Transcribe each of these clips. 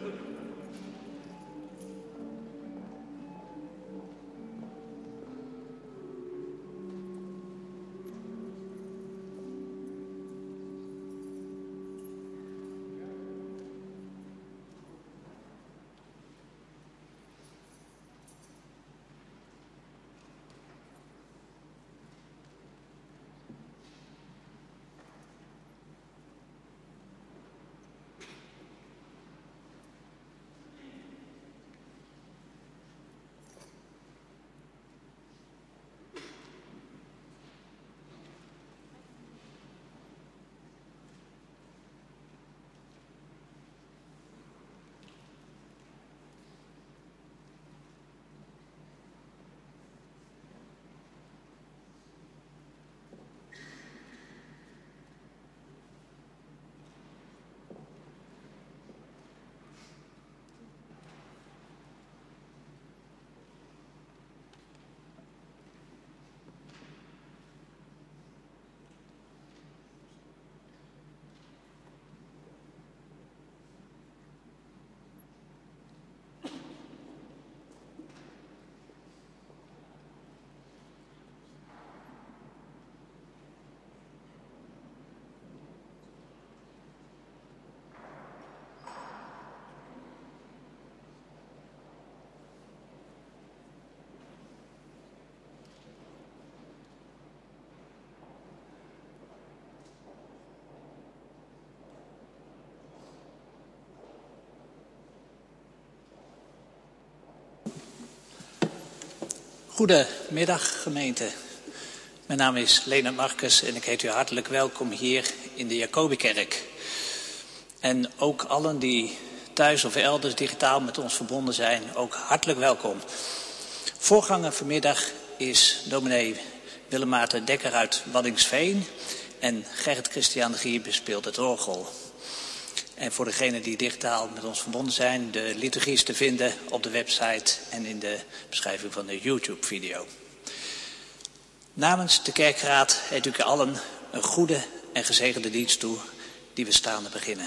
Goedemiddag gemeente. Mijn naam is Leonard Marcus en ik heet u hartelijk welkom hier in de Jacobikerk. En ook allen die thuis of elders digitaal met ons verbonden zijn, ook hartelijk welkom. Voorganger vanmiddag is dominee Willem Maarten Dekker uit Waddinxveen en Gerrit Christian de Gier bespeelt het orgel. En voor degenen die digitaal met ons verbonden zijn, de liturgie is te vinden op de website en in de beschrijving van de YouTube-video. Namens de kerkraad heet ik u allen een goede en gezegende dienst toe die we staande beginnen.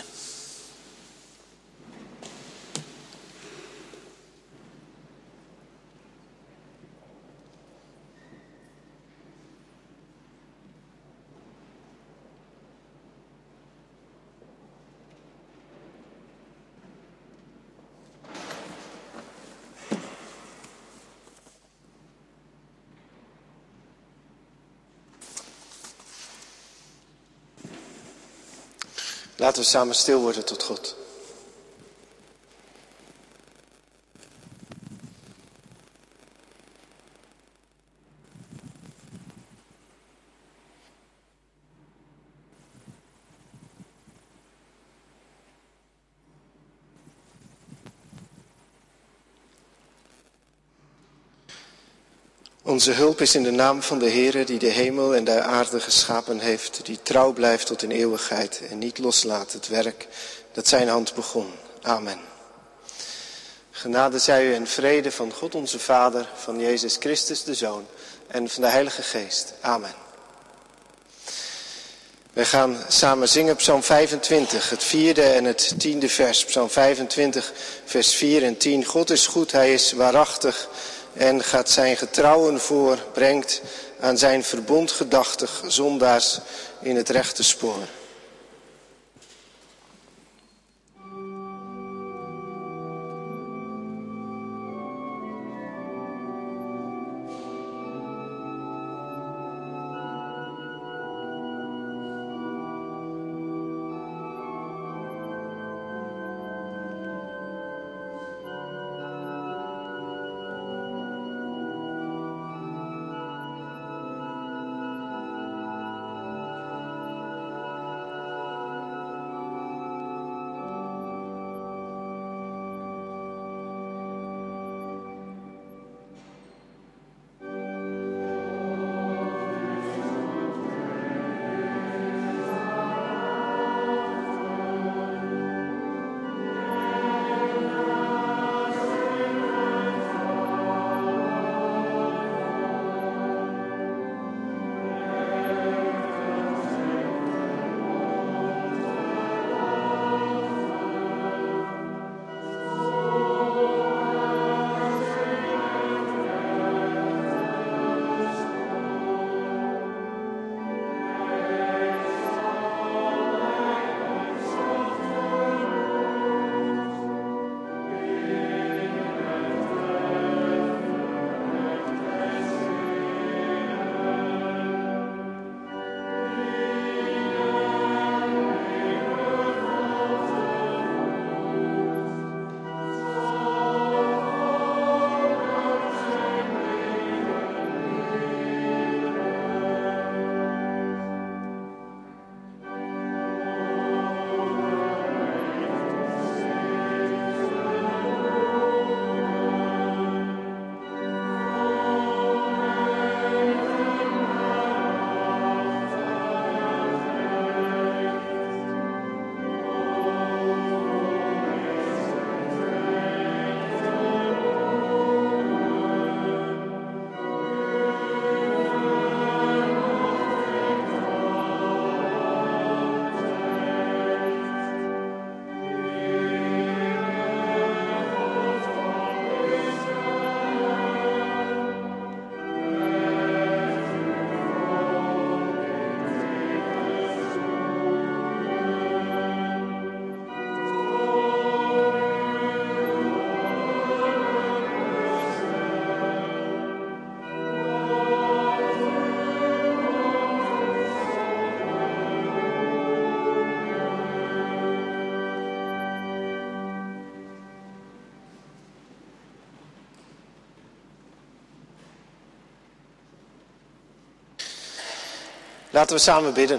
Laten we samen stil worden tot God. Onze hulp is in de naam van de Heere die de hemel en de aarde geschapen heeft, die trouw blijft tot in eeuwigheid en niet loslaat het werk dat zijn hand begon. Amen. Genade zij u en vrede van God onze Vader, van Jezus Christus de Zoon en van de Heilige Geest. Amen. Wij gaan samen zingen Psalm 25, het 4e en het 10e vers. Psalm 25, vers 4 en 10. God is goed, hij is waarachtig en gaat zijn getrouwen voor, brengt aan zijn verbond gedachtig zondaars in het rechte spoor. Laten we samen bidden.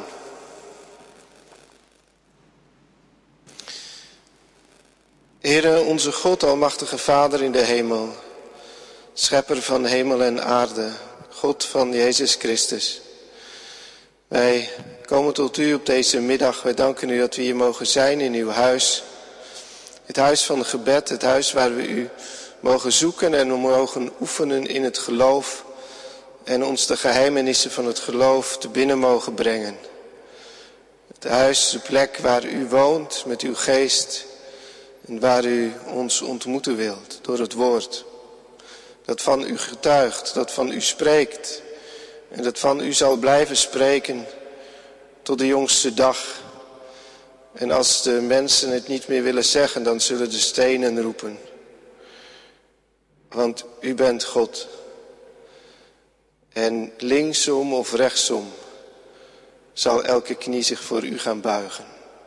Heere, onze God, almachtige Vader in de hemel, schepper van hemel en aarde, God van Jezus Christus. Wij komen tot u op deze middag. Wij danken u dat we hier mogen zijn in uw huis. Het huis van gebed, het huis waar we u mogen zoeken en mogen oefenen in het geloof. En ons de geheimenissen van het geloof te binnen mogen brengen. Het huis, de plek waar u woont met uw geest. En waar u ons ontmoeten wilt door het woord. Dat van u getuigt, dat van u spreekt. En dat van u zal blijven spreken tot de jongste dag. En als de mensen het niet meer willen zeggen, dan zullen de stenen roepen. Want u bent God. En linksom of rechtsom zal elke knie zich voor u gaan buigen.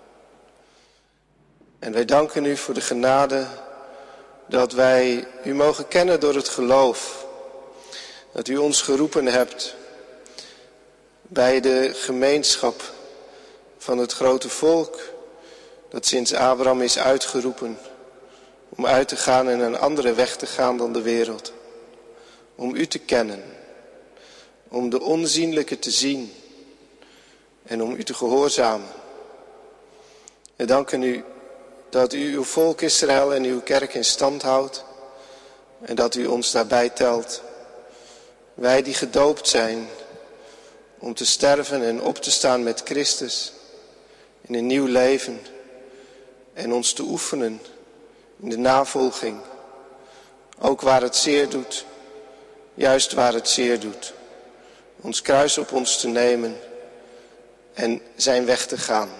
En wij danken u voor de genade dat wij u mogen kennen door het geloof. Dat u ons geroepen hebt bij de gemeenschap van het grote volk dat sinds Abraham is uitgeroepen om uit te gaan en een andere weg te gaan dan de wereld. Om u te kennen, om de onzienlijke te zien en om u te gehoorzamen. We danken u dat u uw volk Israël en uw kerk in stand houdt en dat u ons daarbij telt. Wij die gedoopt zijn om te sterven en op te staan met Christus in een nieuw leven en ons te oefenen in de navolging, ook waar het zeer doet, juist waar het zeer doet. Ons kruis op ons te nemen en zijn weg te gaan.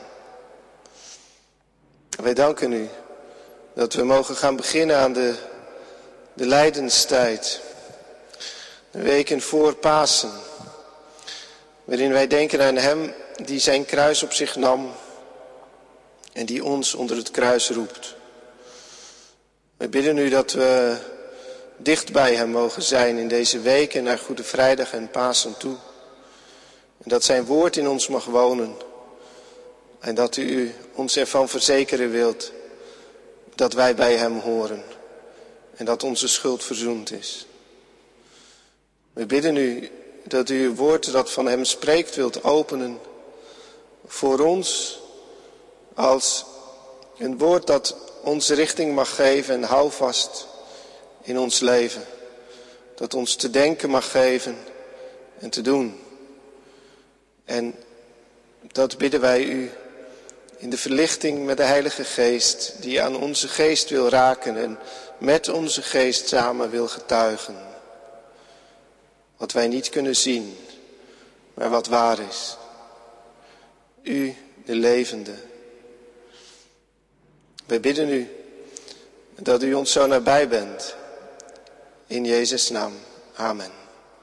Wij danken u dat we mogen gaan beginnen aan de lijdenstijd. De weken voor Pasen. Waarin wij denken aan hem die zijn kruis op zich nam. En die ons onder het kruis roept. Wij bidden u dat we dicht bij hem mogen zijn in deze weken naar Goede Vrijdag en Pasen toe. En dat zijn woord in ons mag wonen. En dat u ons ervan verzekeren wilt dat wij bij hem horen. En dat onze schuld verzoend is. We bidden u dat u uw woord dat van hem spreekt wilt openen. Voor ons als een woord dat ons richting mag geven en houvast in ons leven. Dat ons te denken mag geven en te doen. En dat bidden wij u in de verlichting met de Heilige Geest, die aan onze geest wil raken en met onze geest samen wil getuigen. Wat wij niet kunnen zien, maar wat waar is. U, de levende. Wij bidden u dat u ons zo nabij bent. In Jezus' naam. Amen.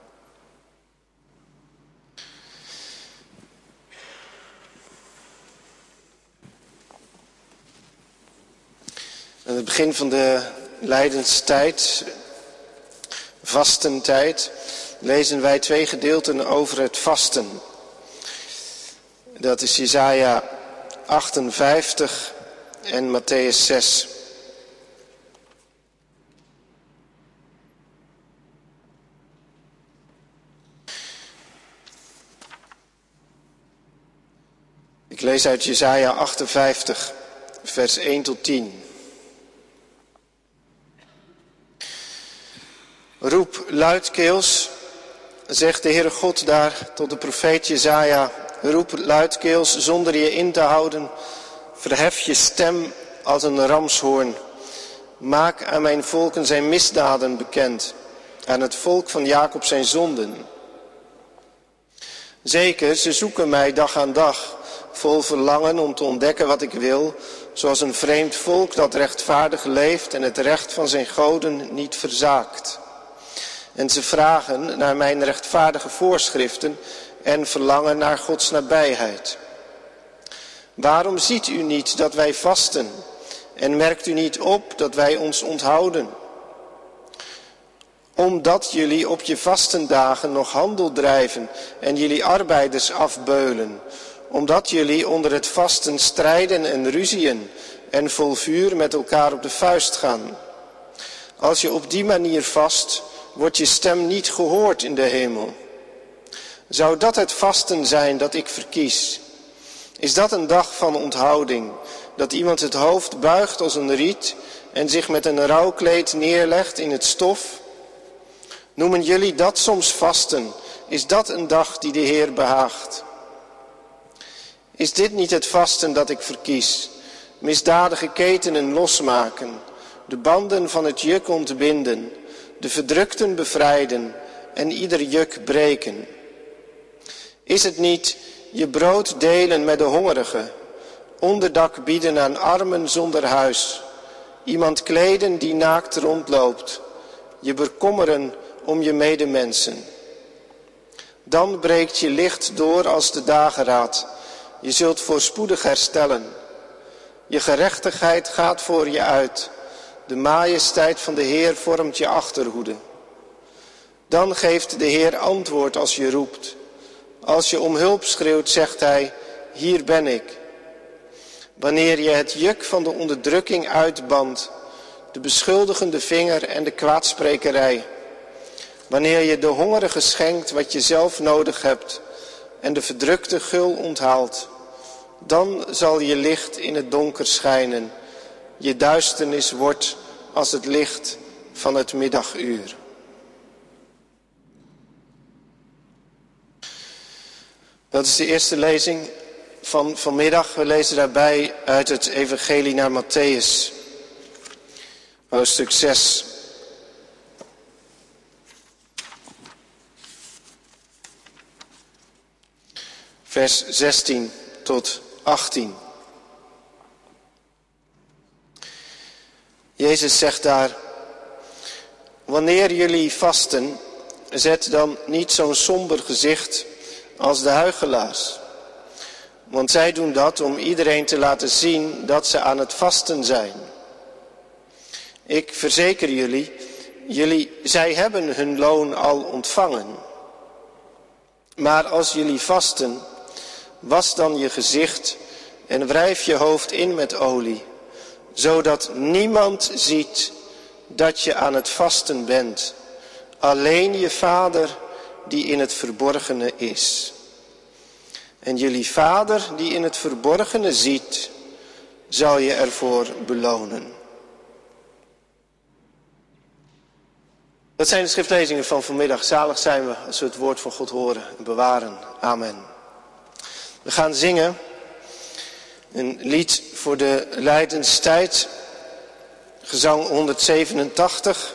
Aan het begin van de lijdenstijd, vastentijd, lezen wij 2 gedeelten over het vasten. Dat is Jesaja 58 en Mattheüs 6. Ik lees uit Jesaja 58, vers 1 tot 10. Roep luidkeels, zegt de Heere God daar tot de profeet Jesaja. Roep luidkeels zonder je in te houden. Verhef je stem als een ramshoorn. Maak aan mijn volken zijn misdaden bekend. Aan het volk van Jacob zijn zonden. Zeker, ze zoeken mij dag aan dag, vol verlangen om te ontdekken wat ik wil, zoals een vreemd volk dat rechtvaardig leeft en het recht van zijn goden niet verzaakt. En ze vragen naar mijn rechtvaardige voorschriften en verlangen naar Gods nabijheid. Waarom ziet u niet dat wij vasten en merkt u niet op dat wij ons onthouden? Omdat jullie op je vastendagen nog handel drijven en jullie arbeiders afbeulen. Omdat jullie onder het vasten strijden en ruzien en vol vuur met elkaar op de vuist gaan. Als je op die manier vast, wordt je stem niet gehoord in de hemel. Zou dat het vasten zijn dat ik verkies? Is dat een dag van onthouding, dat iemand het hoofd buigt als een riet en zich met een rouwkleed neerlegt in het stof? Noemen jullie dat soms vasten? Is dat een dag die de Heer behaagt? Is dit niet het vasten dat ik verkies? Misdadige ketenen losmaken, de banden van het juk ontbinden, de verdrukten bevrijden en ieder juk breken. Is het niet je brood delen met de hongerigen, onderdak bieden aan armen zonder huis, iemand kleden die naakt rondloopt, je bekommeren om je medemensen? Dan breekt je licht door als de dageraad, je zult voorspoedig herstellen. Je gerechtigheid gaat voor je uit, de majesteit van de Heer vormt je achterhoede. Dan geeft de Heer antwoord als je roept. Als je om hulp schreeuwt, zegt hij, hier ben ik. Wanneer je het juk van de onderdrukking uitbandt, de beschuldigende vinger en de kwaadsprekerij. Wanneer je de hongerige schenkt wat je zelf nodig hebt en de verdrukte gul onthaalt, dan zal je licht in het donker schijnen. Je duisternis wordt als het licht van het middaguur. Dat is de eerste lezing van vanmiddag. We lezen daarbij uit het Evangelie naar Mattheüs, hoofdstuk 6. Vers 16 tot 18. Jezus zegt daar, wanneer jullie vasten, zet dan niet zo'n somber gezicht als de huichelaars. Want zij doen dat om iedereen te laten zien dat ze aan het vasten zijn. Ik verzeker jullie, zij hebben hun loon al ontvangen. Maar als jullie vasten, was dan je gezicht en wrijf je hoofd in met olie, zodat niemand ziet dat je aan het vasten bent. Alleen je Vader die in het verborgene is. En jullie Vader die in het verborgene ziet, zal je ervoor belonen. Dat zijn de schriftlezingen van vanmiddag. Zalig zijn we als we het woord van God horen en bewaren. Amen. We gaan zingen een lied voor de lijdenstijd. Gezang 187,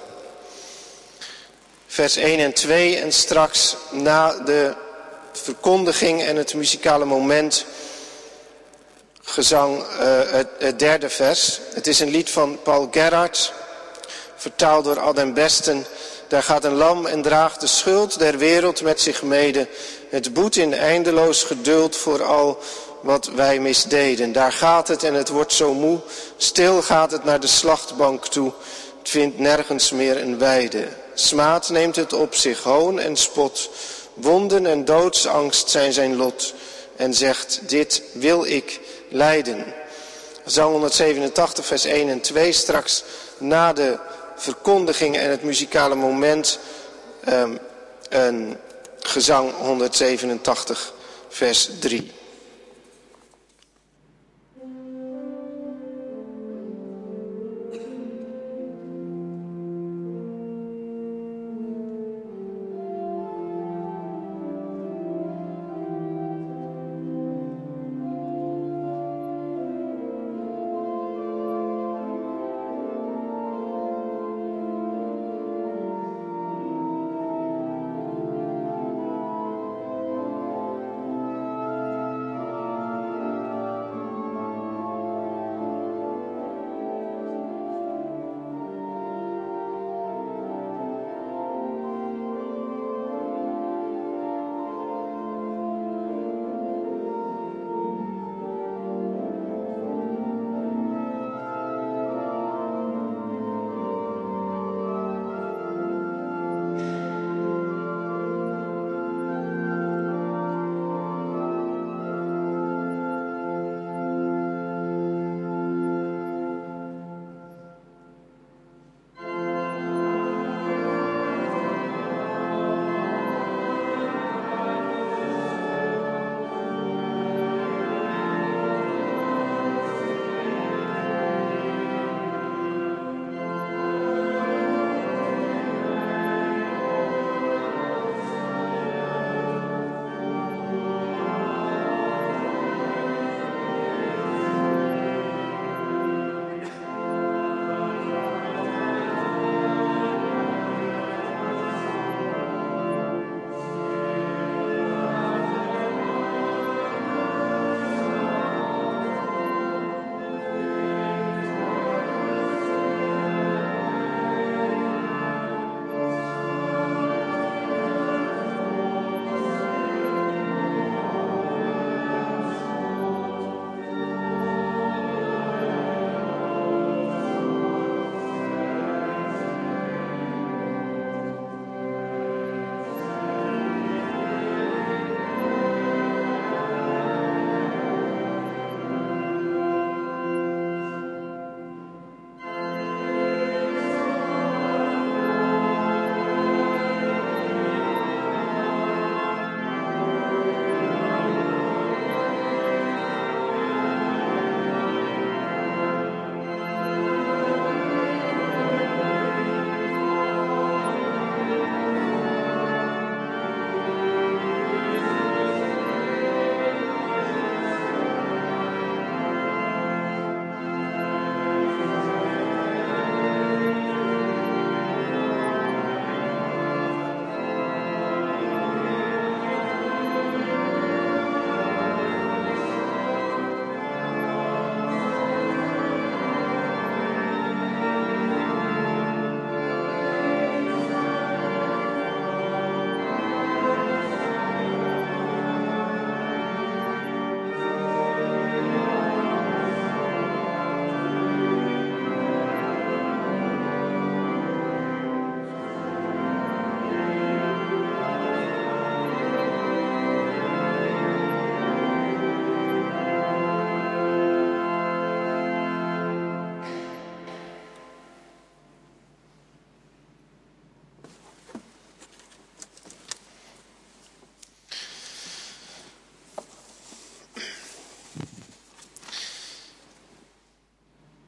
vers 1 en 2. En straks na de verkondiging en het muzikale moment gezang het derde vers. Het is een lied van Paul Gerhardt, vertaald door Adam Besten. Daar gaat een lam en draagt de schuld der wereld met zich mede. Het boet in eindeloos geduld voor al wat wij misdeden. Daar gaat het en het wordt zo moe. Stil gaat het naar de slachtbank toe. Het vindt nergens meer een weide. Smaad neemt het op zich, hoon en spot. Wonden en doodsangst zijn zijn lot. En zegt, dit wil ik lijden. Zang 187, vers 1 en 2. Straks na de verkondiging en het muzikale moment een gezang 187, vers 3.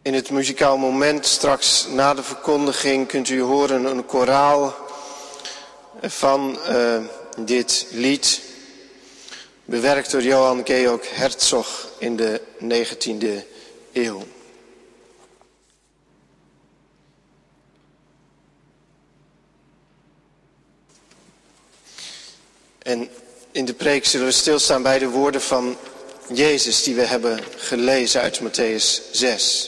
In het muzikaal moment straks na de verkondiging kunt u horen een koraal van dit lied, bewerkt door Johann Georg Herzog in de 19e eeuw. En in de preek zullen we stilstaan bij de woorden van Jezus die we hebben gelezen uit Mattheüs 6.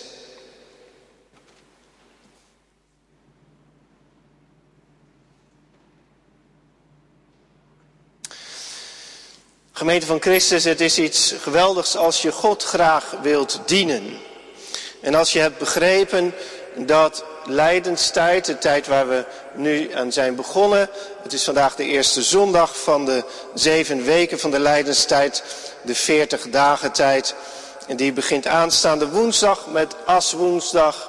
Gemeente van Christus, het is iets geweldigs als je God graag wilt dienen. En als je hebt begrepen dat lijdenstijd, de tijd waar we nu aan zijn begonnen. Het is vandaag de eerste zondag van de 7 weken van de lijdenstijd, de 40 dagen tijd. En die begint aanstaande woensdag met Aswoensdag.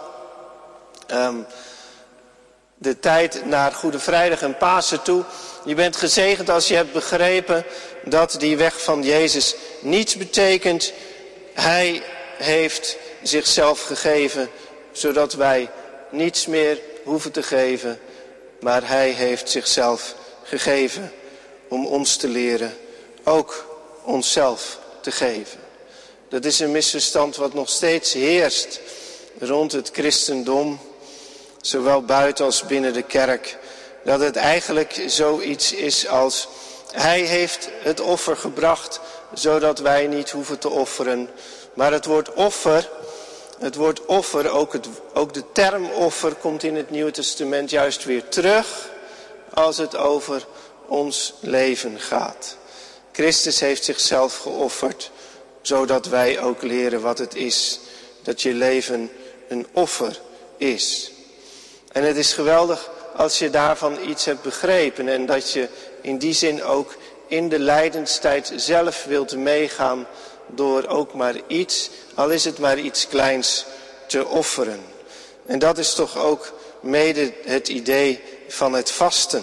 De tijd naar Goede Vrijdag en Pasen toe. Je bent gezegend als je hebt begrepen dat die weg van Jezus niets betekent. Hij heeft zichzelf gegeven, zodat wij niets meer hoeven te geven. Maar hij heeft zichzelf gegeven om ons te leren ook onszelf te geven. Dat is een misverstand wat nog steeds heerst rond het christendom, zowel buiten als binnen de kerk. Dat het eigenlijk zoiets is als, hij heeft het offer gebracht, zodat wij niet hoeven te offeren. Maar het woord offer, ook de term offer komt in het Nieuwe Testament juist weer terug als het over ons leven gaat. Christus heeft zichzelf geofferd, zodat wij ook leren wat het is dat je leven een offer is. En het is geweldig als je daarvan iets hebt begrepen en dat je in die zin ook in de lijdenstijd zelf wilt meegaan door ook maar iets, al is het maar iets kleins, te offeren. En dat is toch ook mede het idee van het vasten.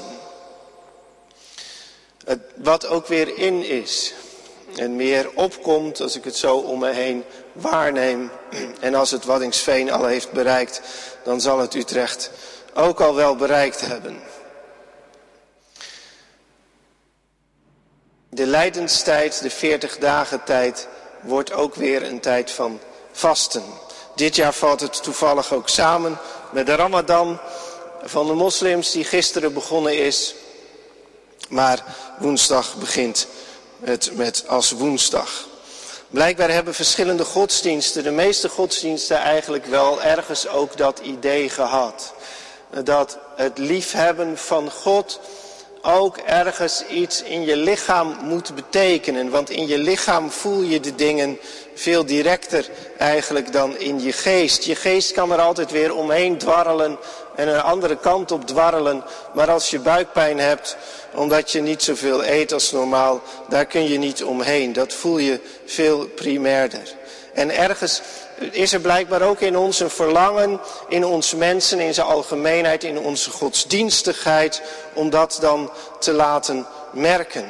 Wat ook weer in is en meer opkomt als ik het zo om me heen waarneem. En als het Waddinxveen al heeft bereikt, dan zal het Utrecht ook al wel bereikt hebben. De lijdenstijd, de 40 dagen tijd, wordt ook weer een tijd van vasten. Dit jaar valt het toevallig ook samen met de Ramadan van de moslims die gisteren begonnen is. Maar woensdag begint het met Aswoensdag. Blijkbaar hebben verschillende godsdiensten, de meeste godsdiensten eigenlijk wel ergens ook dat idee gehad. Dat het liefhebben van God ook ergens iets in je lichaam moet betekenen. Want in je lichaam voel je de dingen veel directer eigenlijk dan in je geest. Je geest kan er altijd weer omheen dwarrelen en een andere kant op dwarrelen. Maar als je buikpijn hebt, omdat je niet zoveel eet als normaal, daar kun je niet omheen. Dat voel je veel primairder. En ergens is er blijkbaar ook in ons een verlangen, in ons mensen, in zijn algemeenheid, in onze godsdienstigheid, om dat dan te laten merken.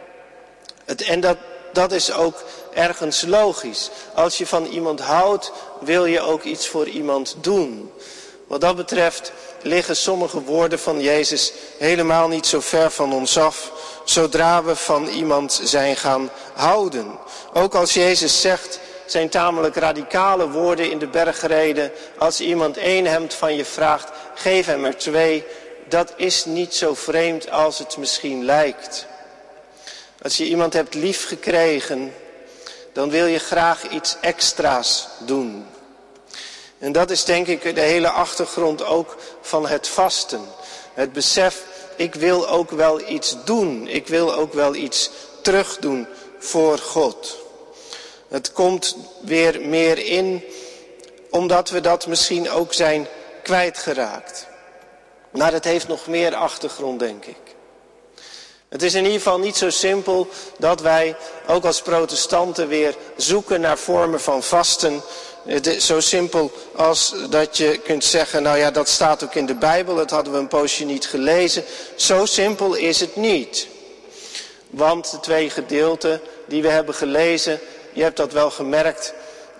En dat is ook ergens logisch. Als je van iemand houdt, wil je ook iets voor iemand doen. Wat dat betreft liggen sommige woorden van Jezus helemaal niet zo ver van ons af, zodra we van iemand zijn gaan houden. Ook als Jezus zegt, zijn tamelijk radicale woorden in de bergreden. Als iemand 1 hemd van je vraagt, geef hem er 2. Dat is niet zo vreemd als het misschien lijkt. Als je iemand hebt lief gekregen, dan wil je graag iets extra's doen. En dat is denk ik de hele achtergrond ook van het vasten. Het besef, ik wil ook wel iets doen. Ik wil ook wel iets terugdoen voor God. Het komt weer meer in, omdat we dat misschien ook zijn kwijtgeraakt. Maar het heeft nog meer achtergrond, denk ik. Het is in ieder geval niet zo simpel dat wij, ook als protestanten, weer zoeken naar vormen van vasten. Het is zo simpel als dat je kunt zeggen, nou ja, dat staat ook in de Bijbel, dat hadden we een poosje niet gelezen. Zo simpel is het niet. Want de 2 gedeelten die we hebben gelezen, je hebt dat wel gemerkt,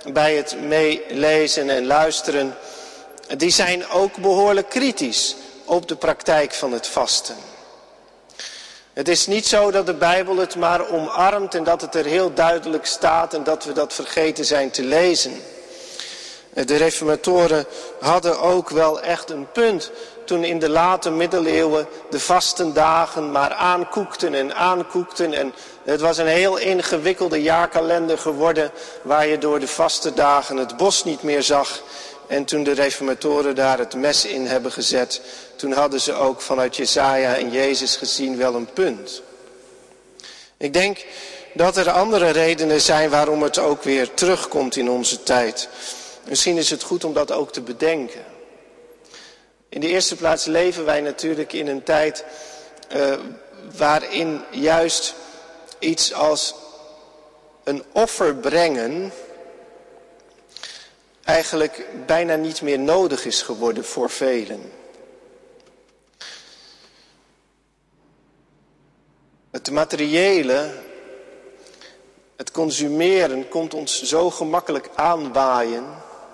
bij het meelezen en luisteren, die zijn ook behoorlijk kritisch op de praktijk van het vasten. Het is niet zo dat de Bijbel het maar omarmt en dat het er heel duidelijk staat en dat we dat vergeten zijn te lezen. De reformatoren hadden ook wel echt een punt toen in de late middeleeuwen de vastendagen maar aankoekten en aankoekten. En het was een heel ingewikkelde jaarkalender geworden waar je door de vastendagen het bos niet meer zag. En toen de reformatoren daar het mes in hebben gezet, toen hadden ze ook vanuit Jesaja en Jezus gezien wel een punt. Ik denk dat er andere redenen zijn waarom het ook weer terugkomt in onze tijd. Misschien is het goed om dat ook te bedenken. In de eerste plaats leven wij natuurlijk in een tijd waarin juist iets als een offer brengen eigenlijk bijna niet meer nodig is geworden voor velen. Het materiële, het consumeren komt ons zo gemakkelijk aanwaaien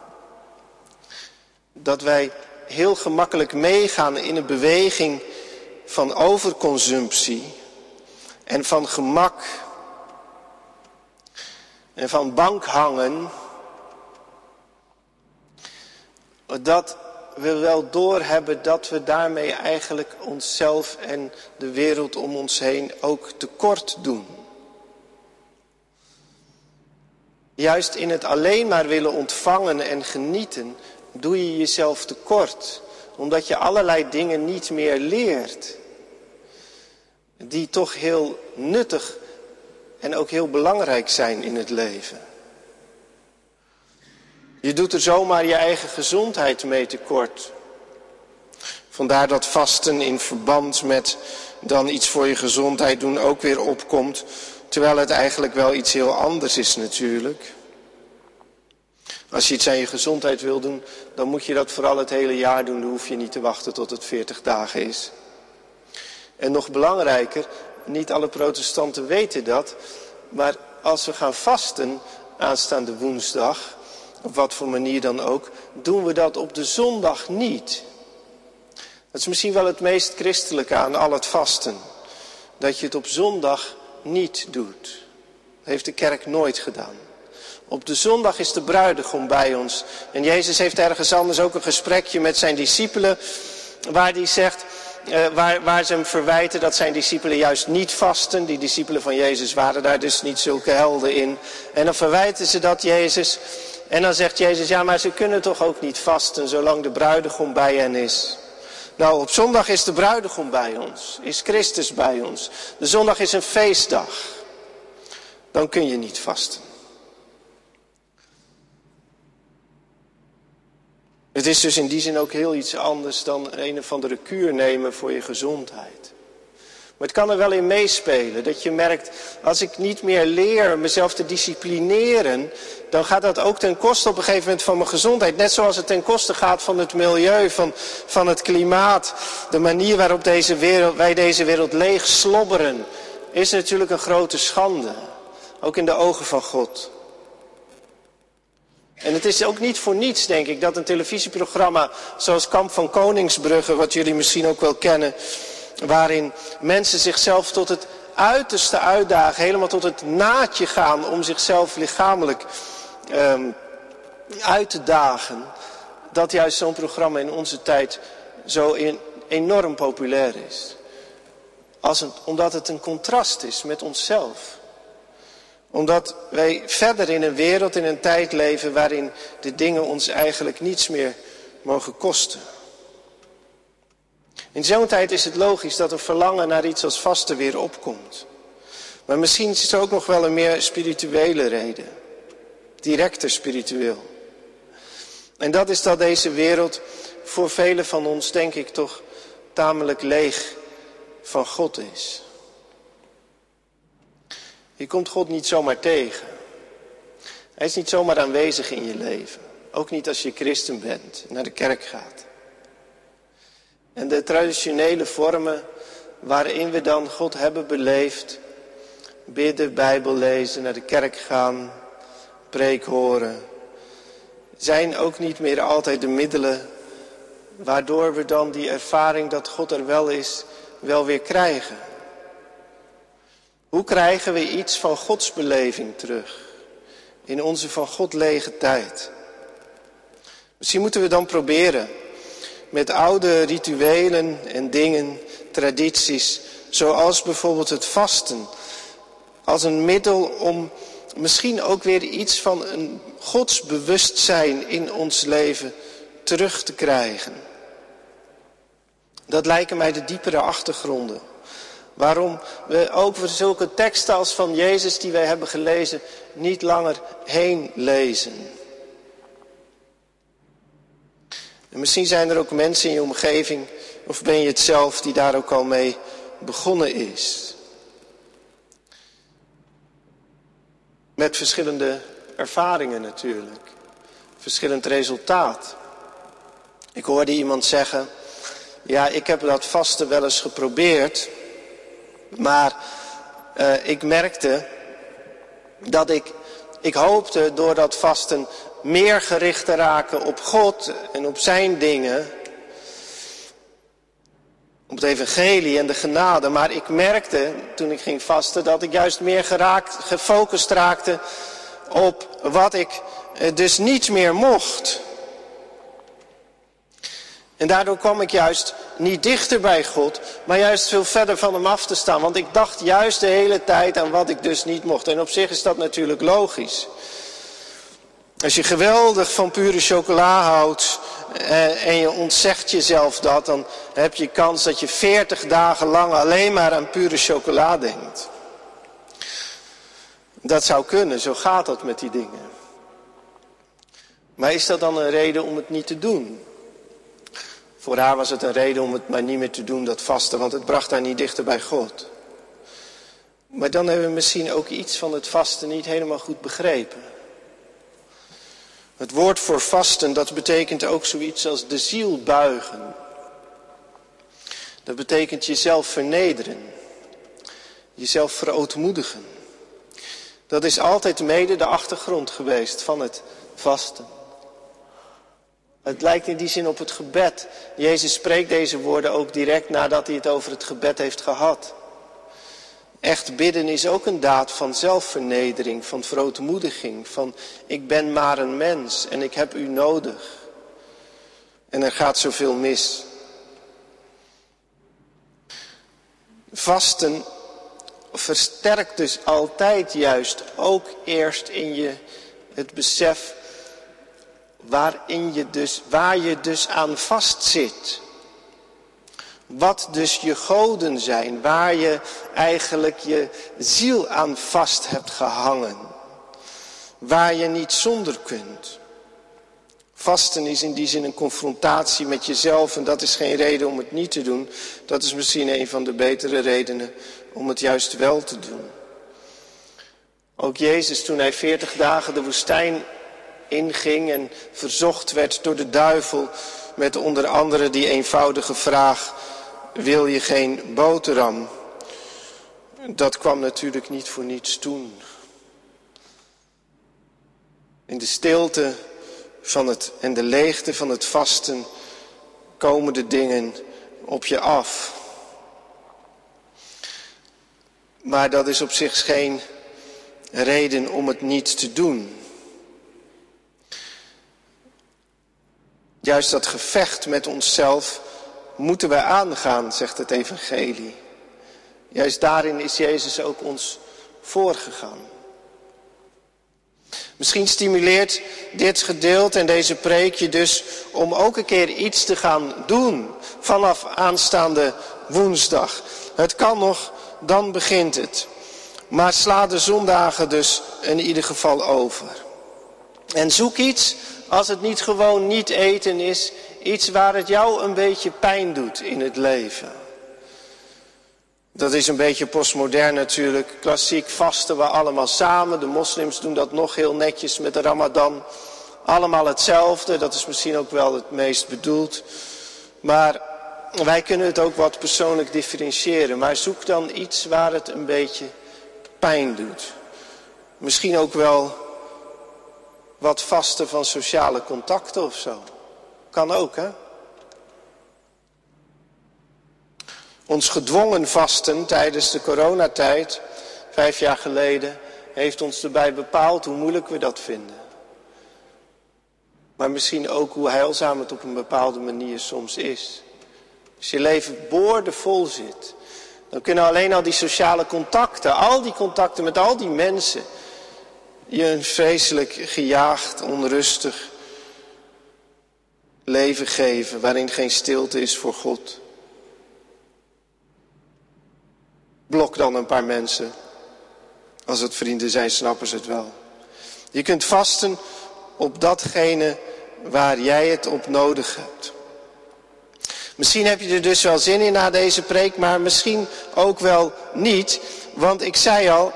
dat wij heel gemakkelijk meegaan in een beweging van overconsumptie en van gemak en van bankhangen, dat we wel doorhebben dat we daarmee eigenlijk onszelf en de wereld om ons heen ook tekort doen. Juist in het alleen maar willen ontvangen en genieten, doe je jezelf tekort. Omdat je allerlei dingen niet meer leert. Die toch heel nuttig en ook heel belangrijk zijn in het leven. Je doet er zomaar je eigen gezondheid mee tekort. Vandaar dat vasten in verband met dan iets voor je gezondheid doen ook weer opkomt. Terwijl het eigenlijk wel iets heel anders is natuurlijk. Als je iets aan je gezondheid wil doen, dan moet je dat vooral het hele jaar doen. Dan hoef je niet te wachten tot het 40 dagen is. En nog belangrijker, niet alle protestanten weten dat. Maar als we gaan vasten aanstaande woensdag, op wat voor manier dan ook, doen we dat op de zondag niet. Dat is misschien wel het meest christelijke aan al het vasten. Dat je het op zondag niet doet. Dat heeft de kerk nooit gedaan. Op de zondag is de bruidegom bij ons. En Jezus heeft ergens anders ook een gesprekje met zijn discipelen. Waar hij zegt, waar ze hem verwijten dat zijn discipelen juist niet vasten. Die discipelen van Jezus waren daar dus niet zulke helden in. En dan verwijten ze dat Jezus. En dan zegt Jezus, ja maar ze kunnen toch ook niet vasten zolang de bruidegom bij hen is. Nou, op zondag is de bruidegom bij ons. Is Christus bij ons. De zondag is een feestdag. Dan kun je niet vasten. Het is dus in die zin ook heel iets anders dan een of andere kuur nemen voor je gezondheid. Maar het kan er wel in meespelen. Dat je merkt, als ik niet meer leer mezelf te disciplineren, dan gaat dat ook ten koste op een gegeven moment van mijn gezondheid. Net zoals het ten koste gaat van het milieu, van het klimaat. De manier waarop wij deze wereld leeg slobberen, is natuurlijk een grote schande. Ook in de ogen van God. En het is ook niet voor niets, denk ik, dat een televisieprogramma zoals Kamp van Koningsbrugge, wat jullie misschien ook wel kennen, waarin mensen zichzelf tot het uiterste uitdagen, helemaal tot het naadje gaan om zichzelf lichamelijk uit te dagen, dat juist zo'n programma in onze tijd zo enorm populair is. Omdat het een contrast is met onszelf. Omdat wij verder in een wereld, in een tijd leven waarin de dingen ons eigenlijk niets meer mogen kosten. In zo'n tijd is het logisch dat een verlangen naar iets als vasten weer opkomt. Maar misschien is er ook nog wel een meer spirituele reden. Directer spiritueel. En dat is dat deze wereld voor velen van ons, denk ik, toch tamelijk leeg van God is. Je komt God niet zomaar tegen. Hij is niet zomaar aanwezig in je leven. Ook niet als je christen bent en naar de kerk gaat. En de traditionele vormen waarin we dan God hebben beleefd, bidden, Bijbel lezen, naar de kerk gaan, preek horen, zijn ook niet meer altijd de middelen waardoor we dan die ervaring dat God er wel is, wel weer krijgen. Hoe krijgen we iets van Gods beleving terug in onze van God lege tijd? Misschien moeten we dan proberen met oude rituelen en dingen, tradities, zoals bijvoorbeeld het vasten, als een middel om misschien ook weer iets van een godsbewustzijn in ons leven terug te krijgen. Dat lijken mij de diepere achtergronden. Waarom we ook voor zulke teksten als van Jezus die wij hebben gelezen niet langer heen lezen. En misschien zijn er ook mensen in je omgeving, of ben je het zelf, die daar ook al mee begonnen is. Met verschillende ervaringen natuurlijk. Verschillend resultaat. Ik hoorde iemand zeggen, ja, ik heb dat vasten wel eens geprobeerd. Maar ik merkte dat ik hoopte door dat vasten meer gericht te raken op God en op zijn dingen. Op het evangelie en de genade. Maar ik merkte toen ik ging vasten dat ik juist meer gefocust raakte op wat ik dus niet meer mocht. En daardoor kwam ik juist niet dichter bij God, maar juist veel verder van hem af te staan. Want ik dacht juist de hele tijd aan wat ik dus niet mocht. En op zich is dat natuurlijk logisch. Als je geweldig van pure chocola houdt en je ontzegt jezelf dat, dan heb je kans dat je 40 dagen lang alleen maar aan pure chocola denkt. Dat zou kunnen, zo gaat dat met die dingen. Maar is dat dan een reden om het niet te doen? Voor haar was het een reden om het maar niet meer te doen, dat vasten, want het bracht haar niet dichter bij God. Maar dan hebben we misschien ook iets van het vasten niet helemaal goed begrepen. Het woord voor vasten, dat betekent ook zoiets als de ziel buigen. Dat betekent jezelf vernederen. Jezelf verootmoedigen. Dat is altijd mede de achtergrond geweest van het vasten. Het lijkt in die zin op het gebed. Jezus spreekt deze woorden ook direct nadat hij het over het gebed heeft gehad. Echt bidden is ook een daad van zelfvernedering, van verootmoediging, van ik ben maar een mens en ik heb u nodig. En er gaat zoveel mis. Vasten versterkt dus altijd juist ook eerst in je het besef waar je dus aan vastzit. Wat dus je goden zijn, waar je eigenlijk je ziel aan vast hebt gehangen. Waar je niet zonder kunt. Vasten is in die zin een confrontatie met jezelf en dat is geen reden om het niet te doen. Dat is misschien een van de betere redenen om het juist wel te doen. Ook Jezus, toen hij 40 dagen de woestijn inging en verzocht werd door de duivel met onder andere die eenvoudige vraag: wil je geen boterham? Dat kwam natuurlijk niet voor niets toen. In de stilte en de leegte van het vasten komen de dingen op je af. Maar dat is op zich geen reden om het niet te doen. Juist dat gevecht met onszelf moeten we aangaan, zegt het evangelie. Juist daarin is Jezus ook ons voorgegaan. Misschien stimuleert dit gedeelte en deze preek je dus om ook een keer iets te gaan doen vanaf aanstaande woensdag. Het kan nog, dan begint het. Maar sla de zondagen dus in ieder geval over. En zoek iets, als het niet gewoon niet eten is, iets waar het jou een beetje pijn doet in het leven. Dat is een beetje postmodern natuurlijk. Klassiek vasten we allemaal samen. De moslims doen dat nog heel netjes met de Ramadan. Allemaal hetzelfde. Dat is misschien ook wel het meest bedoeld. Maar wij kunnen het ook wat persoonlijk differentiëren. Maar zoek dan iets waar het een beetje pijn doet. Misschien ook wel wat vasten van sociale contacten of zo. Kan ook, hè? Ons gedwongen vasten tijdens de coronatijd, 5 jaar geleden, heeft ons erbij bepaald hoe moeilijk we dat vinden. Maar misschien ook hoe heilzaam het op een bepaalde manier soms is. Als je leven boordevol zit, dan kunnen alleen al die sociale contacten, al die contacten met al die mensen, je een vreselijk gejaagd, onrustig leven geven, waarin geen stilte is voor God. Blok dan een paar mensen. Als het vrienden zijn, snappen ze het wel. Je kunt vasten op datgene waar jij het op nodig hebt. Misschien heb je er dus wel zin in na deze preek, maar misschien ook wel niet. Want ik zei al,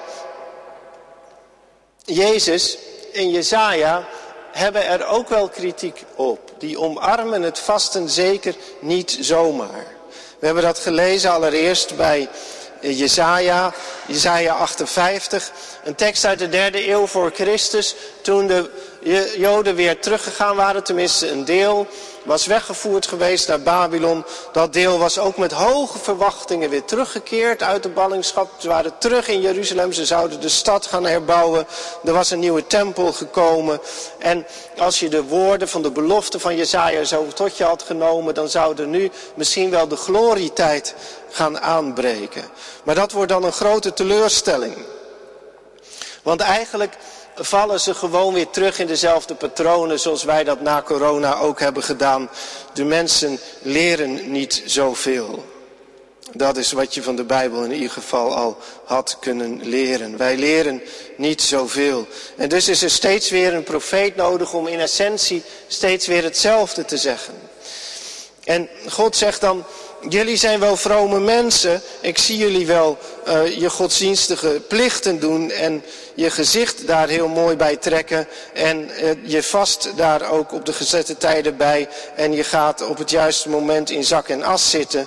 Jezus en Jesaja hebben er ook wel kritiek op. Die omarmen het vasten zeker niet zomaar. We hebben dat gelezen allereerst bij Jesaja 58, een tekst uit de 3e eeuw voor Christus, toen de Joden weer teruggegaan waren, tenminste een deel, was weggevoerd geweest naar Babylon. Dat deel was ook met hoge verwachtingen weer teruggekeerd uit de ballingschap. Ze waren terug in Jeruzalem, ze zouden de stad gaan herbouwen. Er was een nieuwe tempel gekomen. En als je de woorden van de belofte van Jesaja zo tot je had genomen, dan zou er nu misschien wel de glorietijd gaan aanbreken. Maar dat wordt dan een grote teleurstelling. Want eigenlijk vallen ze gewoon weer terug in dezelfde patronen zoals wij dat na corona ook hebben gedaan. De mensen leren niet zoveel. Dat is wat je van de Bijbel in ieder geval al had kunnen leren. Wij leren niet zoveel. En dus is er steeds weer een profeet nodig om in essentie steeds weer hetzelfde te zeggen. En God zegt dan, jullie zijn wel vrome mensen. Ik zie jullie wel je godsdienstige plichten doen en je gezicht daar heel mooi bij trekken. En je vast daar ook op de gezette tijden bij. En je gaat op het juiste moment in zak en as zitten.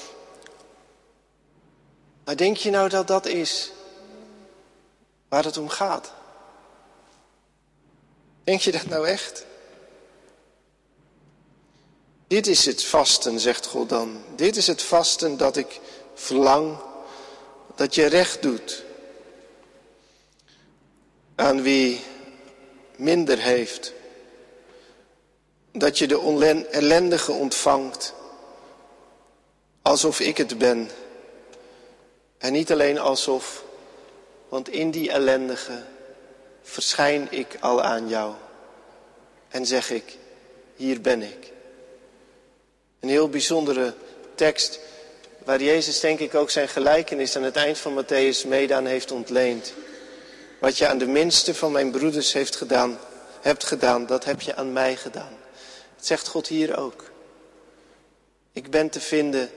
Maar denk je nou dat dat is waar het om gaat? Denk je dat nou echt? Dit is het vasten, zegt God dan. Dit is het vasten dat ik verlang, dat je recht doet aan wie minder heeft. Dat je de ellendige ontvangt, alsof ik het ben. En niet alleen alsof, want in die ellendige verschijn ik al aan jou. En zeg ik, hier ben ik. Een heel bijzondere tekst waar Jezus denk ik ook zijn gelijkenis aan het eind van Mattheüs mede aan heeft ontleend. Wat je aan de minste van mijn broeders hebt gedaan, dat heb je aan mij gedaan. Het zegt God hier ook. Ik ben te vinden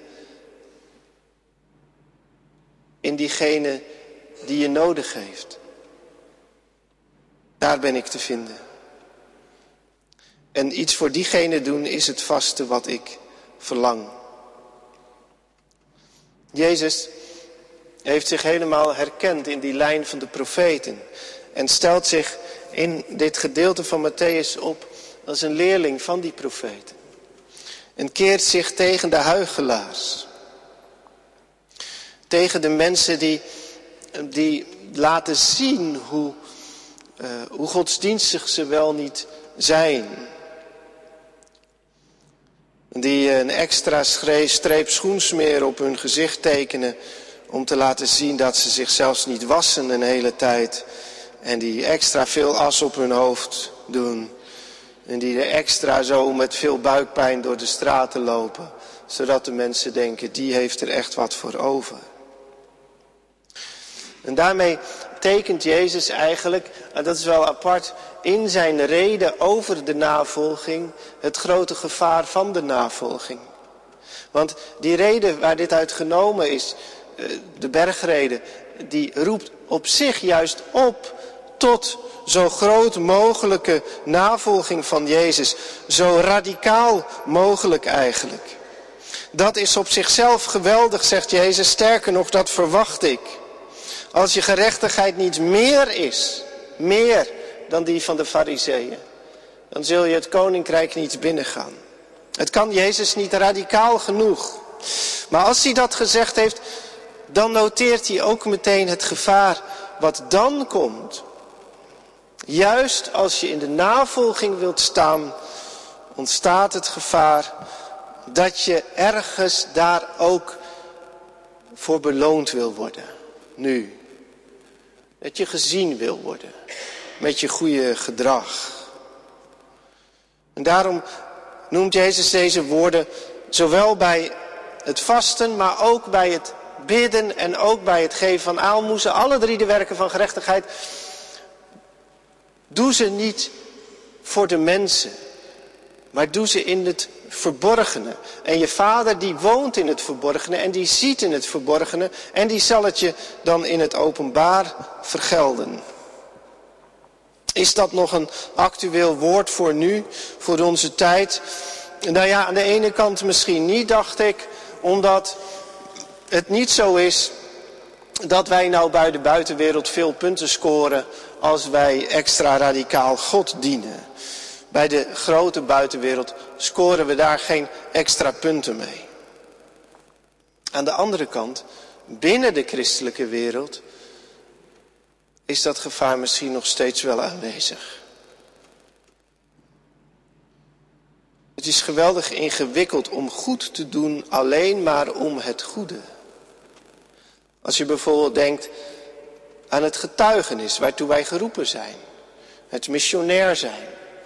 in diegene die je nodig heeft. Daar ben ik te vinden. En iets voor diegene doen is het vaste wat ik verlang. Jezus heeft zich helemaal herkend in die lijn van de profeten. En stelt zich in dit gedeelte van Mattheüs op als een leerling van die profeten. En keert zich tegen de huichelaars. Tegen de mensen die laten zien hoe godsdienstig ze wel niet zijn. Die een extra streep schoensmeer op hun gezicht tekenen om te laten zien dat ze zichzelf niet wassen een hele tijd. En die extra veel as op hun hoofd doen. En die er extra zo met veel buikpijn door de straten lopen. Zodat de mensen denken, die heeft er echt wat voor over. En daarmee tekent Jezus eigenlijk, en dat is wel apart, in zijn reden over de navolging het grote gevaar van de navolging. Want die reden waar dit uit genomen is, de bergreden, die roept op zich juist op tot zo groot mogelijke navolging van Jezus. Zo radicaal mogelijk eigenlijk. Dat is op zichzelf geweldig, zegt Jezus. Sterker nog, dat verwacht ik. Als je gerechtigheid niet meer is, meer dan die van de Farizeeën. Dan zul je het koninkrijk niet binnengaan. Het kan Jezus niet radicaal genoeg. Maar als hij dat gezegd heeft, dan noteert hij ook meteen het gevaar wat dan komt. Juist als je in de navolging wilt staan, ontstaat het gevaar dat je ergens daar ook voor beloond wil worden. Nu. Dat je gezien wil worden met je goede gedrag. En daarom noemt Jezus deze woorden zowel bij het vasten, maar ook bij het bidden en ook bij het geven van aalmoezen. Alle drie de werken van gerechtigheid. Doe ze niet voor de mensen, maar doe ze in het verborgene. En je Vader die woont in het verborgene en die ziet in het verborgene en die zal het je dan in het openbaar vergelden. Is dat nog een actueel woord voor nu, voor onze tijd? Nou ja, aan de ene kant misschien niet, dacht ik, omdat het niet zo is dat wij nou bij de buitenwereld veel punten scoren als wij extra radicaal God dienen. Bij de grote buitenwereld scoren we daar geen extra punten mee. Aan de andere kant, binnen de christelijke wereld is dat gevaar misschien nog steeds wel aanwezig. Het is geweldig ingewikkeld om goed te doen alleen maar om het goede. Als je bijvoorbeeld denkt aan het getuigenis waartoe wij geroepen zijn. Het missionair zijn.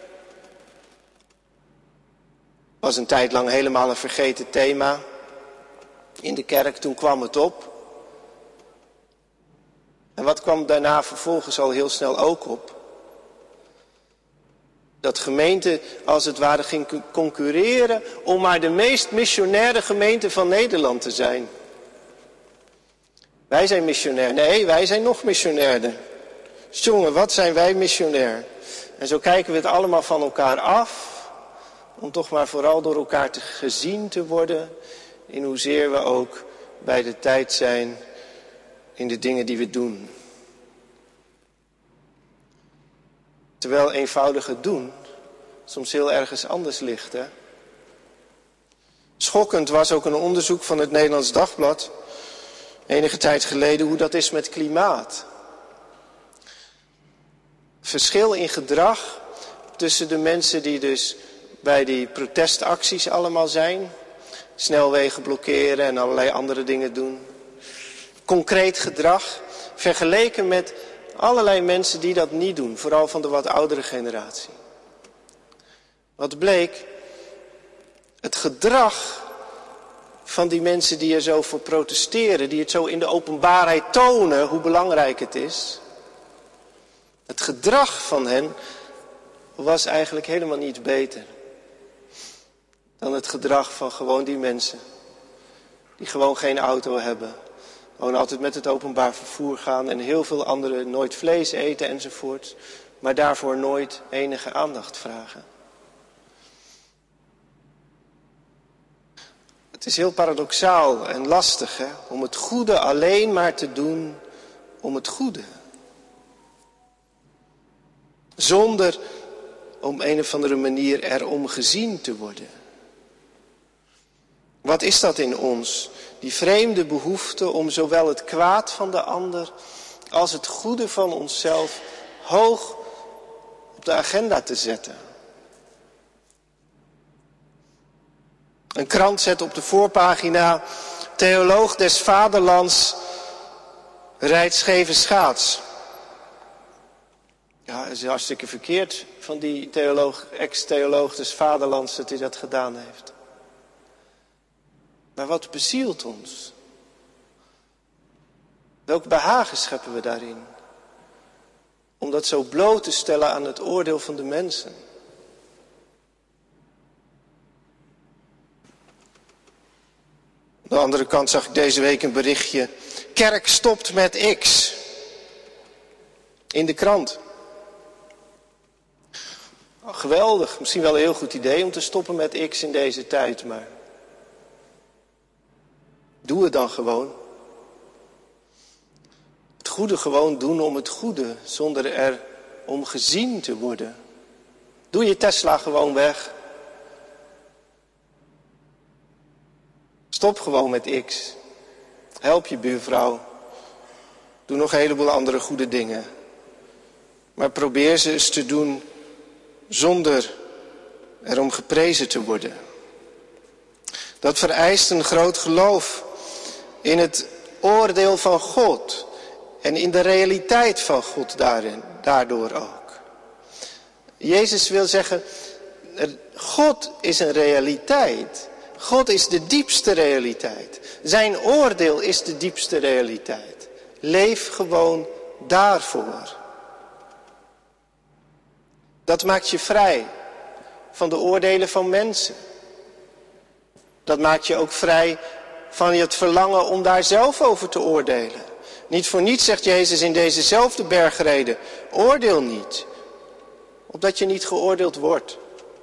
Was een tijd lang helemaal een vergeten thema. In de kerk, toen kwam het op. En wat kwam daarna vervolgens al heel snel ook op? Dat gemeente als het ware ging concurreren om maar de meest missionaire gemeente van Nederland te zijn. Wij zijn missionair. Nee, wij zijn nog missionairder. Jongen, wat zijn wij missionair? En zo kijken we het allemaal van elkaar af. Om toch maar vooral door elkaar gezien te worden. In hoezeer we ook bij de tijd zijn in de dingen die we doen. Terwijl eenvoudig het doen soms heel ergens anders ligt. Hè? Schokkend was ook een onderzoek van het Nederlands Dagblad. Enige tijd geleden hoe dat is met klimaat. Verschil in gedrag tussen de mensen die dus bij die protestacties allemaal zijn. Snelwegen blokkeren en allerlei andere dingen doen. Concreet gedrag vergeleken met allerlei mensen die dat niet doen. Vooral van de wat oudere generatie. Wat bleek? Het gedrag van die mensen die er zo voor protesteren, die het zo in de openbaarheid tonen hoe belangrijk het is. Het gedrag van hen was eigenlijk helemaal niet beter dan het gedrag van gewoon die mensen die gewoon geen auto hebben. Gewoon altijd met het openbaar vervoer gaan en heel veel anderen nooit vlees eten enzovoort. Maar daarvoor nooit enige aandacht vragen. Het is heel paradoxaal en lastig om het goede alleen maar te doen om het goede. Zonder op een of andere manier erom gezien te worden. Wat is dat in ons? Die vreemde behoefte om zowel het kwaad van de ander als het goede van onszelf hoog op de agenda te zetten. Een krant zet op de voorpagina: theoloog des vaderlands rijdt scheve schaats. Ja, het is hartstikke verkeerd van die ex-theoloog des vaderlands dat hij dat gedaan heeft. Maar wat bezielt ons? Welk behagen scheppen we daarin? Om dat zo bloot te stellen aan het oordeel van de mensen. Aan de andere kant zag ik deze week een berichtje: kerk stopt met X. In de krant. Oh, geweldig, misschien wel een heel goed idee om te stoppen met X in deze tijd, maar doe het dan gewoon. Het goede gewoon doen om het goede, zonder er om gezien te worden. Doe je Tesla gewoon weg. Stop gewoon met X. Help je buurvrouw. Doe nog een heleboel andere goede dingen. Maar probeer ze eens te doen zonder erom geprezen te worden. Dat vereist een groot geloof in het oordeel van God en in de realiteit van God daardoor ook. Jezus wil zeggen, God is een realiteit. God is de diepste realiteit. Zijn oordeel is de diepste realiteit. Leef gewoon daarvoor. Dat maakt je vrij van de oordelen van mensen. Dat maakt je ook vrij van het verlangen om daar zelf over te oordelen. Niet voor niets zegt Jezus in dezezelfde bergreden, oordeel niet, opdat je niet geoordeeld wordt.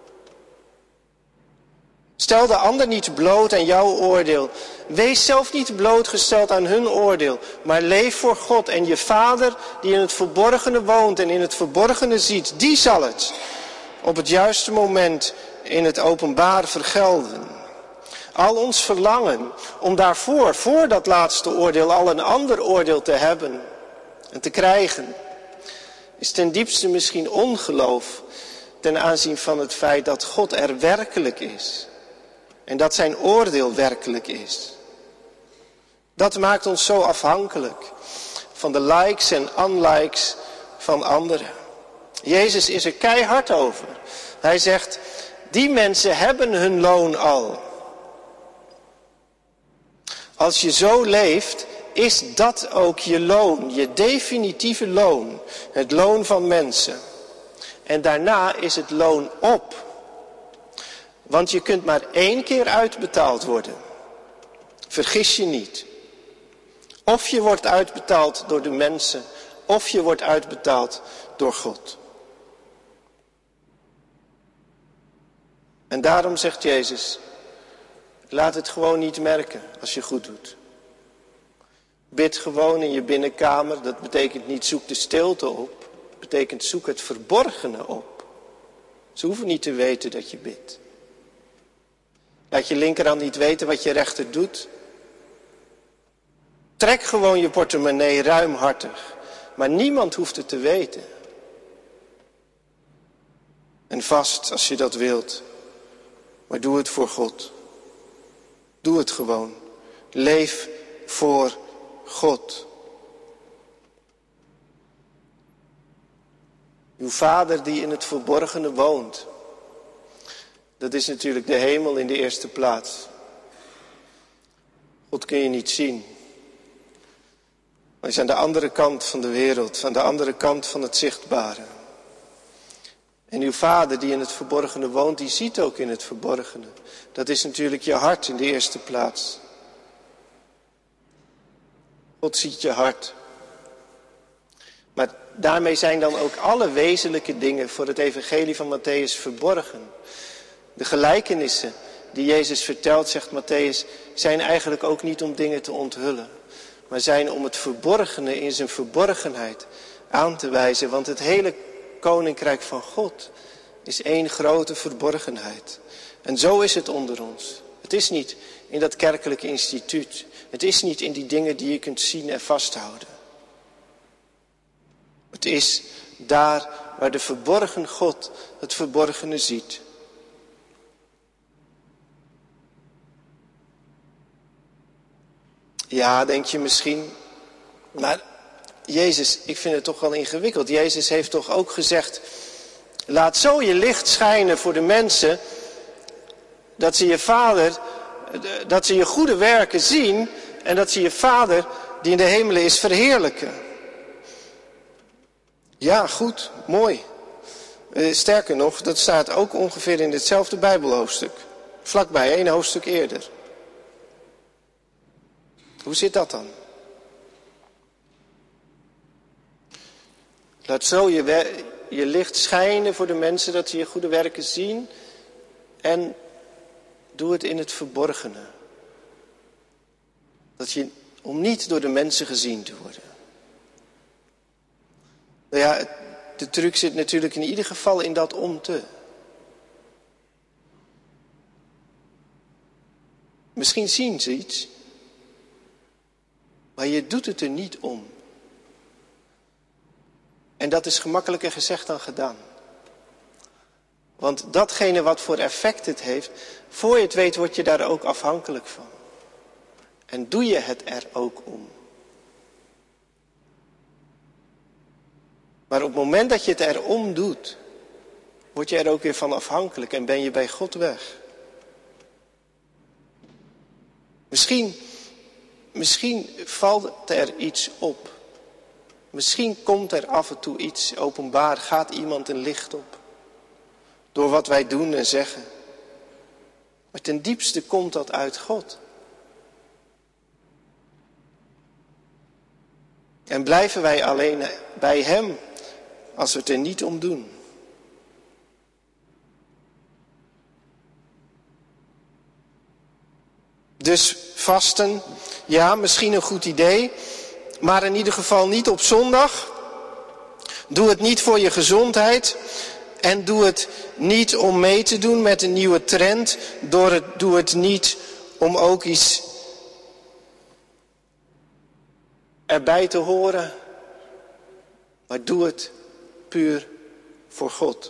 Stel de ander niet bloot aan jouw oordeel. Wees zelf niet blootgesteld aan hun oordeel, maar leef voor God. En je Vader die in het verborgene woont en in het verborgene ziet, die zal het op het juiste moment in het openbaar vergelden. Al ons verlangen om daarvoor, voor dat laatste oordeel, al een ander oordeel te hebben en te krijgen, is ten diepste misschien ongeloof ten aanzien van het feit dat God er werkelijk is. En dat zijn oordeel werkelijk is. Dat maakt ons zo afhankelijk van de likes en unlikes van anderen. Jezus is er keihard over. Hij zegt, die mensen hebben hun loon al. Als je zo leeft, is dat ook je loon, je definitieve loon. Het loon van mensen. En daarna is het loon op. Want je kunt maar 1 keer uitbetaald worden. Vergis je niet. Of je wordt uitbetaald door de mensen, of je wordt uitbetaald door God. En daarom zegt Jezus, laat het gewoon niet merken als je goed doet. Bid gewoon in je binnenkamer, dat betekent niet zoek de stilte op. Dat betekent zoek het verborgene op. Ze hoeven niet te weten dat je bidt. Laat je linkerhand niet weten wat je rechter doet. Trek gewoon je portemonnee ruimhartig. Maar niemand hoeft het te weten. En vast als je dat wilt. Maar doe het voor God. Doe het gewoon. Leef voor God. Uw Vader die in het verborgene woont. Dat is natuurlijk de hemel in de eerste plaats. God kun je niet zien. Maar hij is aan de andere kant van de wereld, aan de andere kant van het zichtbare. En uw Vader die in het verborgene woont, die ziet ook in het verborgene. Dat is natuurlijk je hart in de eerste plaats. God ziet je hart. Maar daarmee zijn dan ook alle wezenlijke dingen voor het evangelie van Mattheüs verborgen. De gelijkenissen die Jezus vertelt, zegt Mattheüs, zijn eigenlijk ook niet om dingen te onthullen. Maar zijn om het verborgene in zijn verborgenheid aan te wijzen. Want het hele koninkrijk van God is één grote verborgenheid. En zo is het onder ons. Het is niet in dat kerkelijke instituut. Het is niet in die dingen die je kunt zien en vasthouden. Het is daar waar de verborgen God het verborgene ziet. Ja, denk je misschien. Maar Jezus, ik vind het toch wel ingewikkeld. Jezus heeft toch ook gezegd, laat zo je licht schijnen voor de mensen, dat ze je Vader, dat ze je goede werken zien en dat ze je Vader die in de hemelen is verheerlijken. Ja, goed, mooi. Sterker nog, dat staat ook ongeveer in hetzelfde Bijbelhoofdstuk. Vlakbij, 1 hoofdstuk eerder. Hoe zit dat dan? Laat zo je licht schijnen voor de mensen, dat ze je goede werken zien. En doe het in het verborgene. Om niet door de mensen gezien te worden. Nou ja, de truc zit natuurlijk in ieder geval in dat om te. Misschien zien ze iets, maar je doet het er niet om. En dat is gemakkelijker gezegd dan gedaan. Want datgene wat voor effect het heeft, voor je het weet word je daar ook afhankelijk van. En doe je het er ook om. Maar op het moment dat je het erom doet, word je er ook weer van afhankelijk en ben je bij God weg. Misschien valt er iets op. Misschien komt er af en toe iets openbaar, gaat iemand een licht op. Door wat wij doen en zeggen. Maar ten diepste komt dat uit God. En blijven wij alleen bij Hem als we het er niet om doen. Dus vasten, ja, misschien een goed idee, maar in ieder geval niet op zondag. Doe het niet voor je gezondheid en doe het niet om mee te doen met een nieuwe trend. Doe het niet om ook iets erbij te horen, maar doe het puur voor God.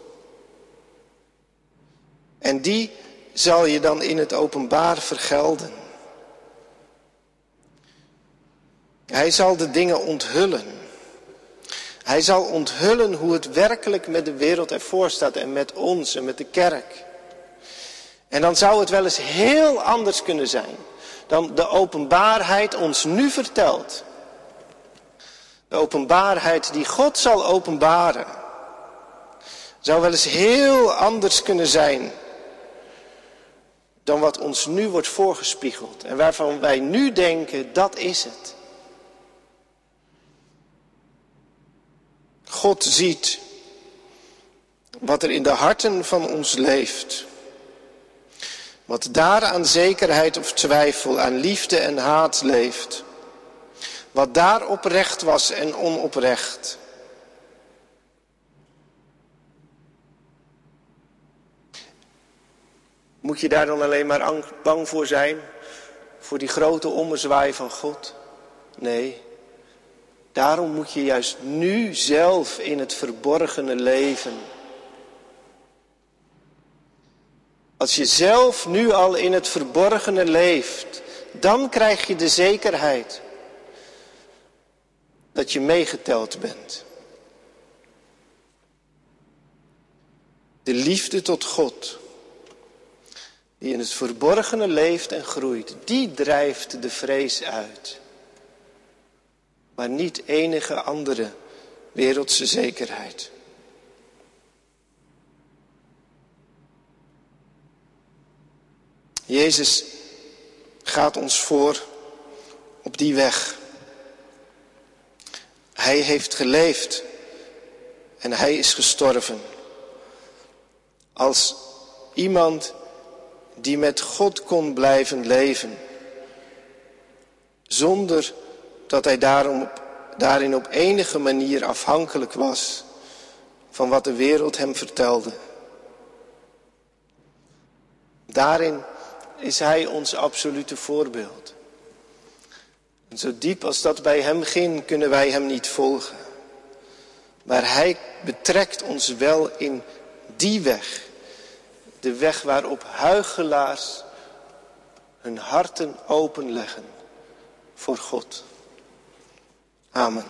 En die zal je dan in het openbaar vergelden. Hij zal de dingen onthullen. Hij zal onthullen hoe het werkelijk met de wereld ervoor staat en met ons en met de kerk. En dan zou het wel eens heel anders kunnen zijn dan de openbaarheid ons nu vertelt. De openbaarheid die God zal openbaren, zou wel eens heel anders kunnen zijn dan wat ons nu wordt voorgespiegeld. En waarvan wij nu denken, dat is het. God ziet wat er in de harten van ons leeft. Wat daar aan zekerheid of twijfel, aan liefde en haat leeft. Wat daar oprecht was en onoprecht. Moet je daar dan alleen maar bang voor zijn? Voor die grote ommezwaai van God? Nee. Daarom moet je juist nu zelf in het verborgene leven. Als je zelf nu al in het verborgene leeft, dan krijg je de zekerheid dat je meegeteld bent. De liefde tot God, die in het verborgene leeft en groeit, die drijft de vrees uit. Maar niet enige andere wereldse zekerheid. Jezus gaat ons voor op die weg. Hij heeft geleefd en hij is gestorven. Als iemand die met God kon blijven leven. Zonder dat hij daarin op enige manier afhankelijk was van wat de wereld hem vertelde. Daarin is hij ons absolute voorbeeld. En zo diep als dat bij hem ging, kunnen wij hem niet volgen. Maar hij betrekt ons wel in die weg. De weg waarop huichelaars hun harten openleggen voor God. Amen.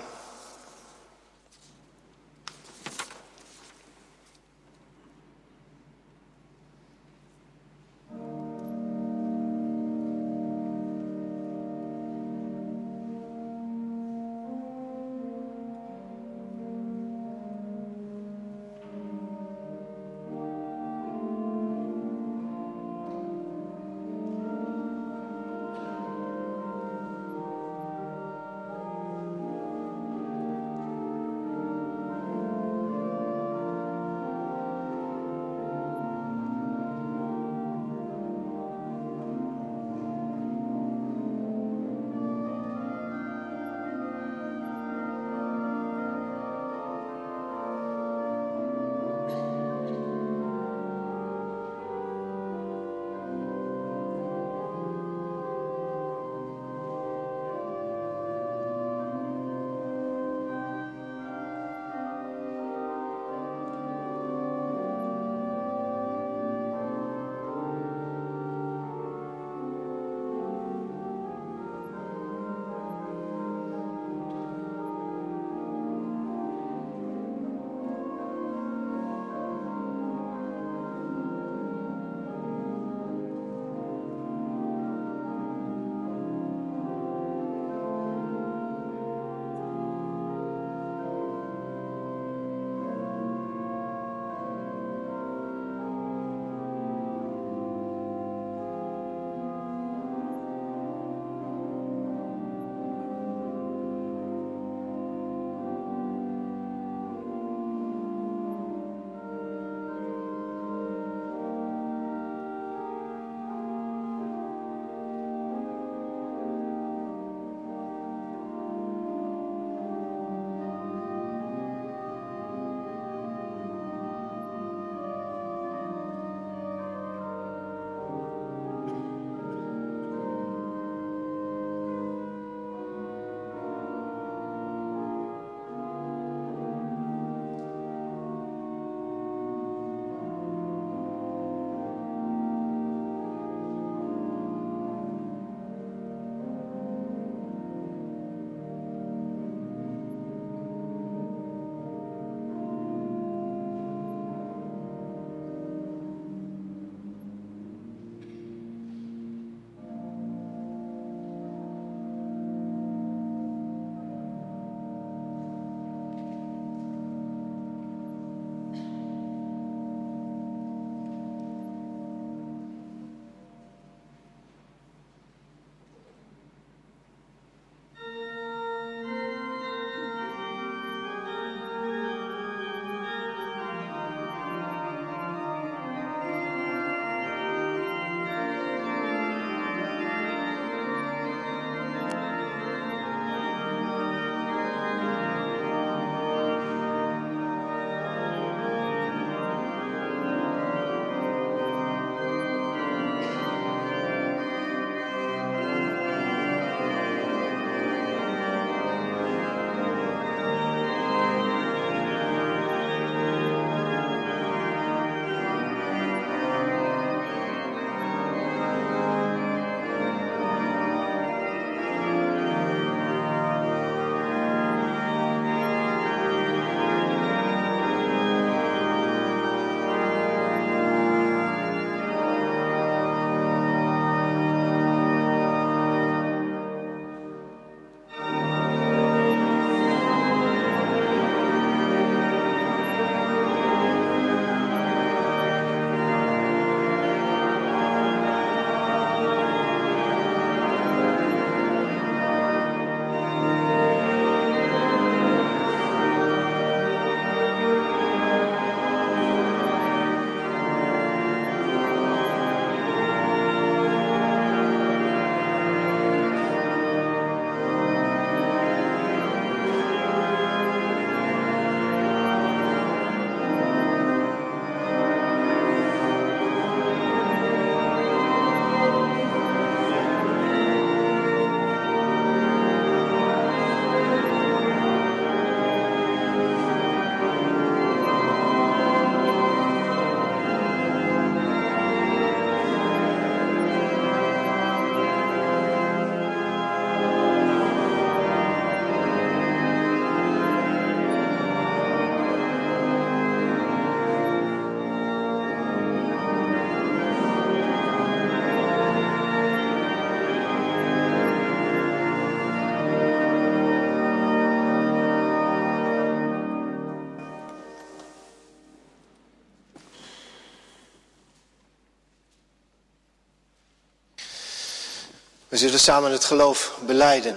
We zullen samen het geloof belijden.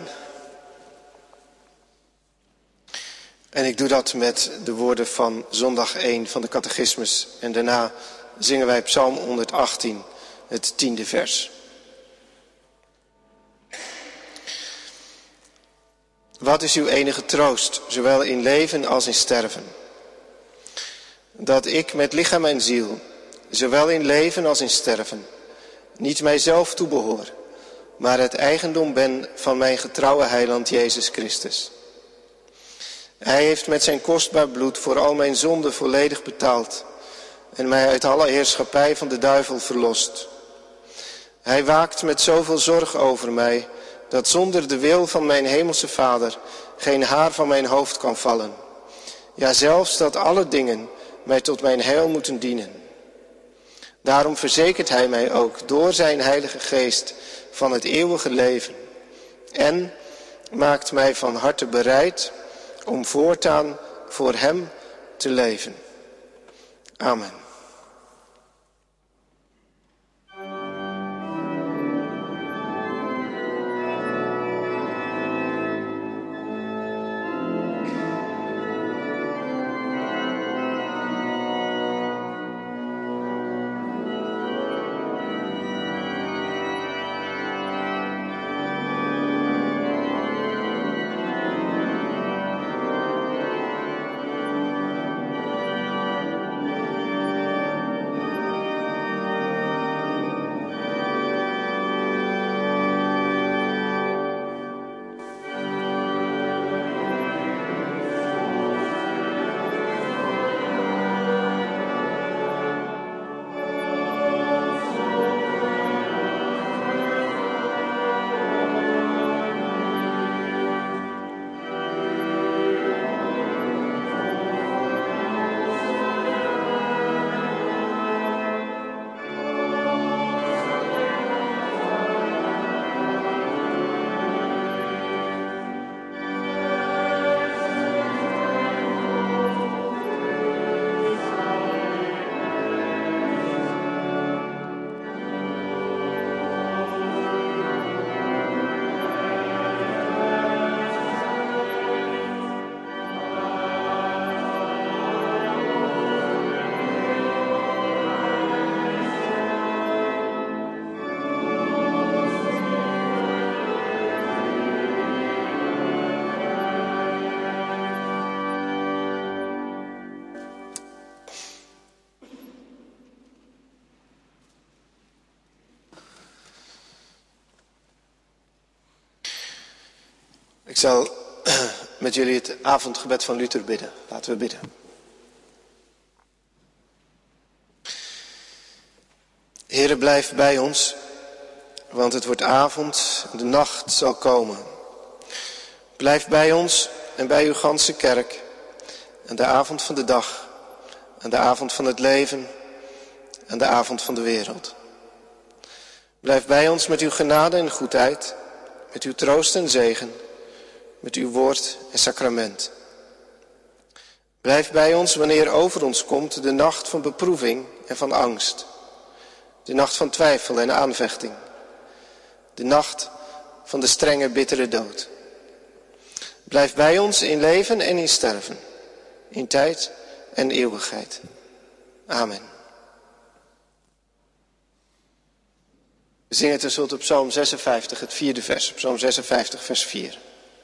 En ik doe dat met de woorden van zondag 1 van de catechismus. En daarna zingen wij Psalm 118, het 10e vers. Wat is uw enige troost, zowel in leven als in sterven? Dat ik met lichaam en ziel, zowel in leven als in sterven, niet mijzelf toebehoor, maar het eigendom ben van mijn getrouwe heiland Jezus Christus. Hij heeft met zijn kostbaar bloed voor al mijn zonden volledig betaald en mij uit alle heerschappij van de duivel verlost. Hij waakt met zoveel zorg over mij, dat zonder de wil van mijn hemelse Vader geen haar van mijn hoofd kan vallen. Ja, zelfs dat alle dingen mij tot mijn heil moeten dienen. Daarom verzekert hij mij ook door zijn Heilige Geest van het eeuwige leven en maakt mij van harte bereid om voortaan voor hem te leven. Amen. Ik zal met jullie het avondgebed van Luther bidden. Laten we bidden. Heere, blijf bij ons, want het wordt avond en de nacht zal komen. Blijf bij ons en bij uw ganse kerk, aan de avond van de dag, aan de avond van het leven, aan de avond van de wereld. Blijf bij ons met uw genade en goedheid, met uw troost en zegen, met uw woord en sacrament. Blijf bij ons wanneer over ons komt de nacht van beproeving en van angst. De nacht van twijfel en aanvechting. De nacht van de strenge, bittere dood. Blijf bij ons in leven en in sterven. In tijd en eeuwigheid. Amen. We zingen tenslotte op Psalm 56, het 4e vers. Psalm 56, vers 4.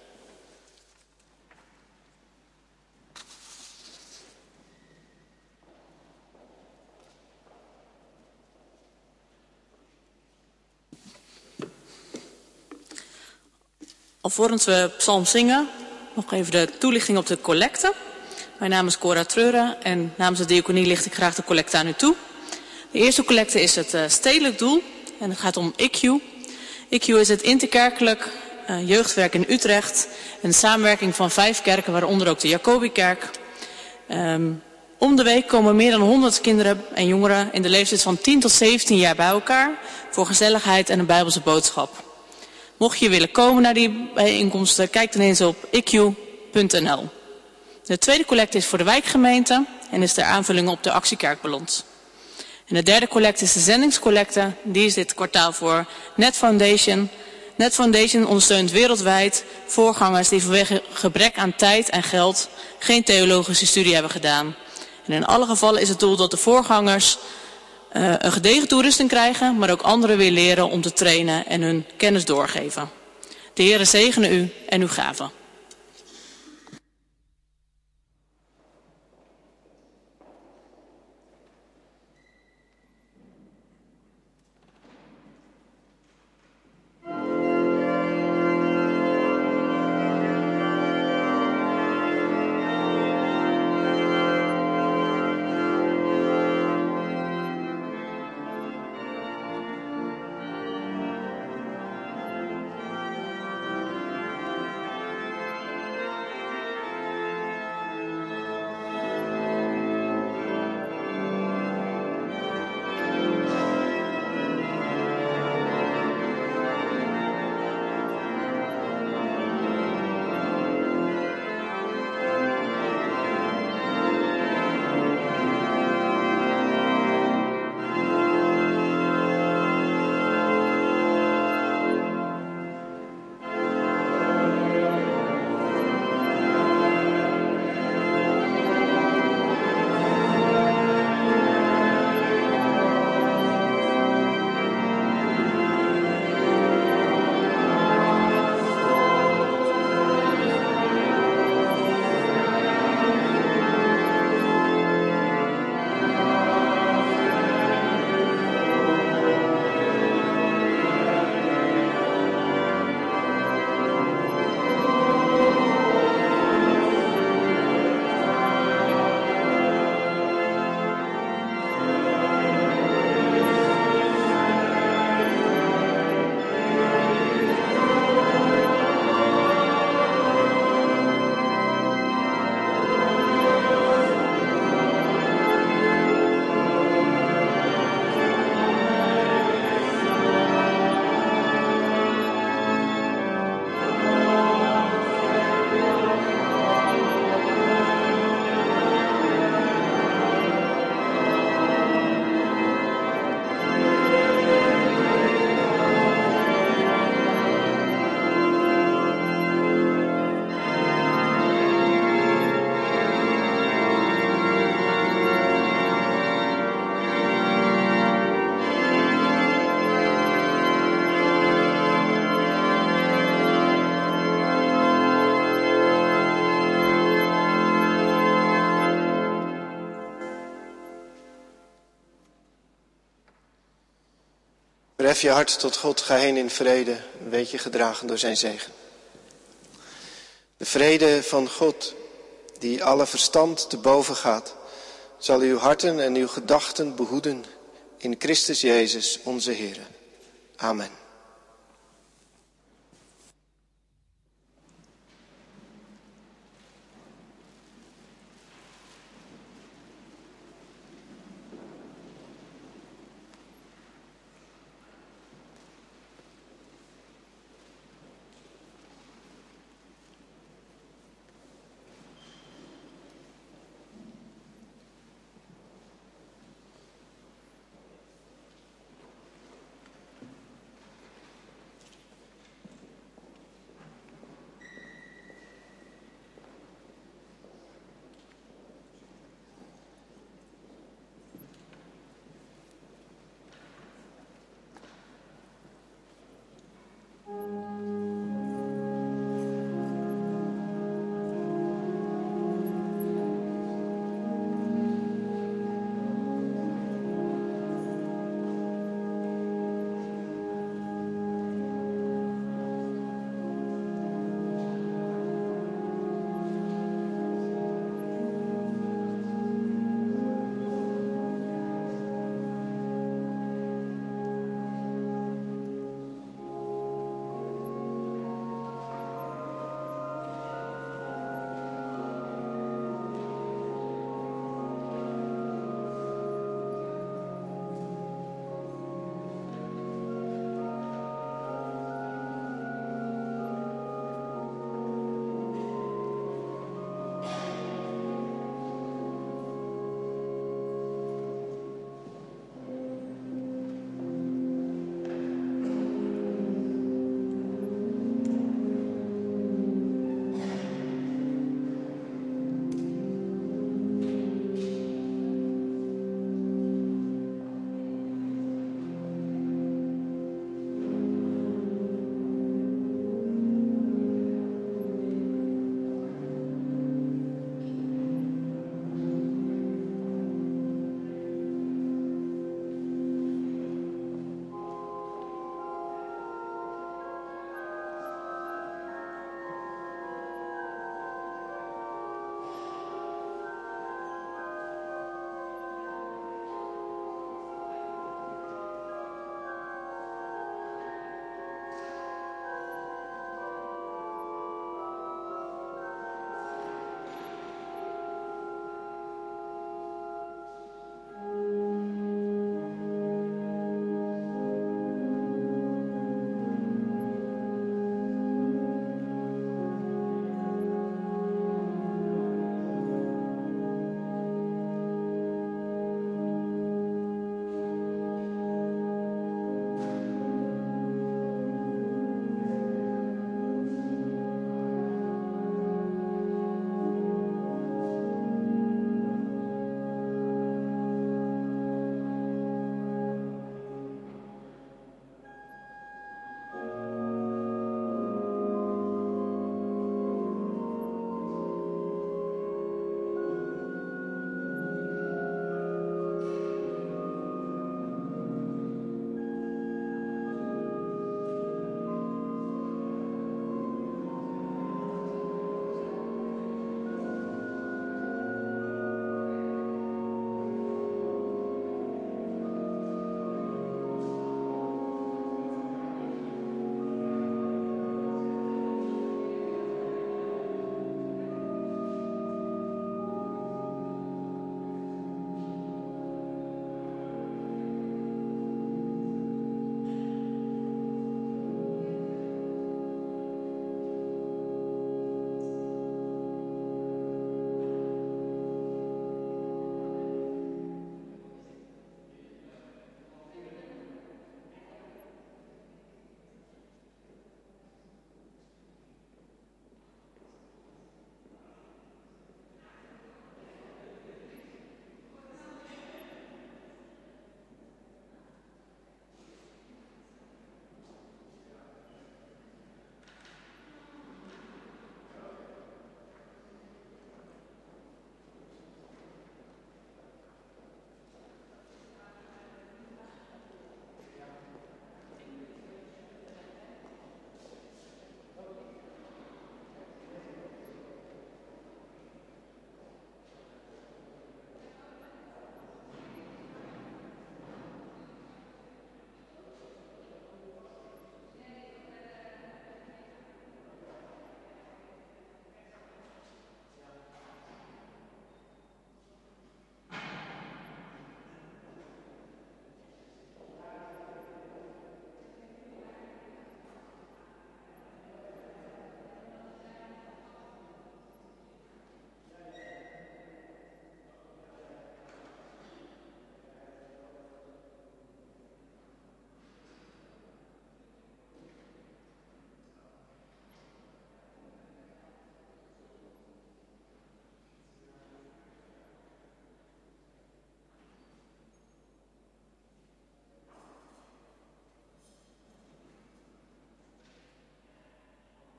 Alvorens we psalm zingen, nog even de toelichting op de collecte. Mijn naam is Cora Treuren en namens de diaconie licht ik graag de collecte aan u toe. De eerste collecte is het stedelijk doel en het gaat om ICU. ICU is het interkerkelijk jeugdwerk in Utrecht. Een samenwerking van 5 kerken, waaronder ook de Jacobikerk. Om de week komen meer dan 100 kinderen en jongeren in de leeftijd van 10 tot 17 jaar bij elkaar voor gezelligheid en een Bijbelse boodschap. Mocht je willen komen naar die bijeenkomsten, kijk dan eens op iq.nl. De tweede collecte is voor de wijkgemeente en is ter aanvulling op de actiekerkballons. En de derde collecte is de zendingscollecte. Die is dit kwartaal voor Net Foundation. Net Foundation ondersteunt wereldwijd voorgangers die vanwege gebrek aan tijd en geld geen theologische studie hebben gedaan. En in alle gevallen is het doel dat de voorgangers een gedegen toerusting krijgen, maar ook anderen weer leren om te trainen en hun kennis doorgeven. De Heere zegene u en uw gaven. Verhef je hart tot God, ga heen in vrede, weet je gedragen door zijn zegen. De vrede van God, die alle verstand te boven gaat, zal uw harten en uw gedachten behoeden in Christus Jezus onze Heer. Amen.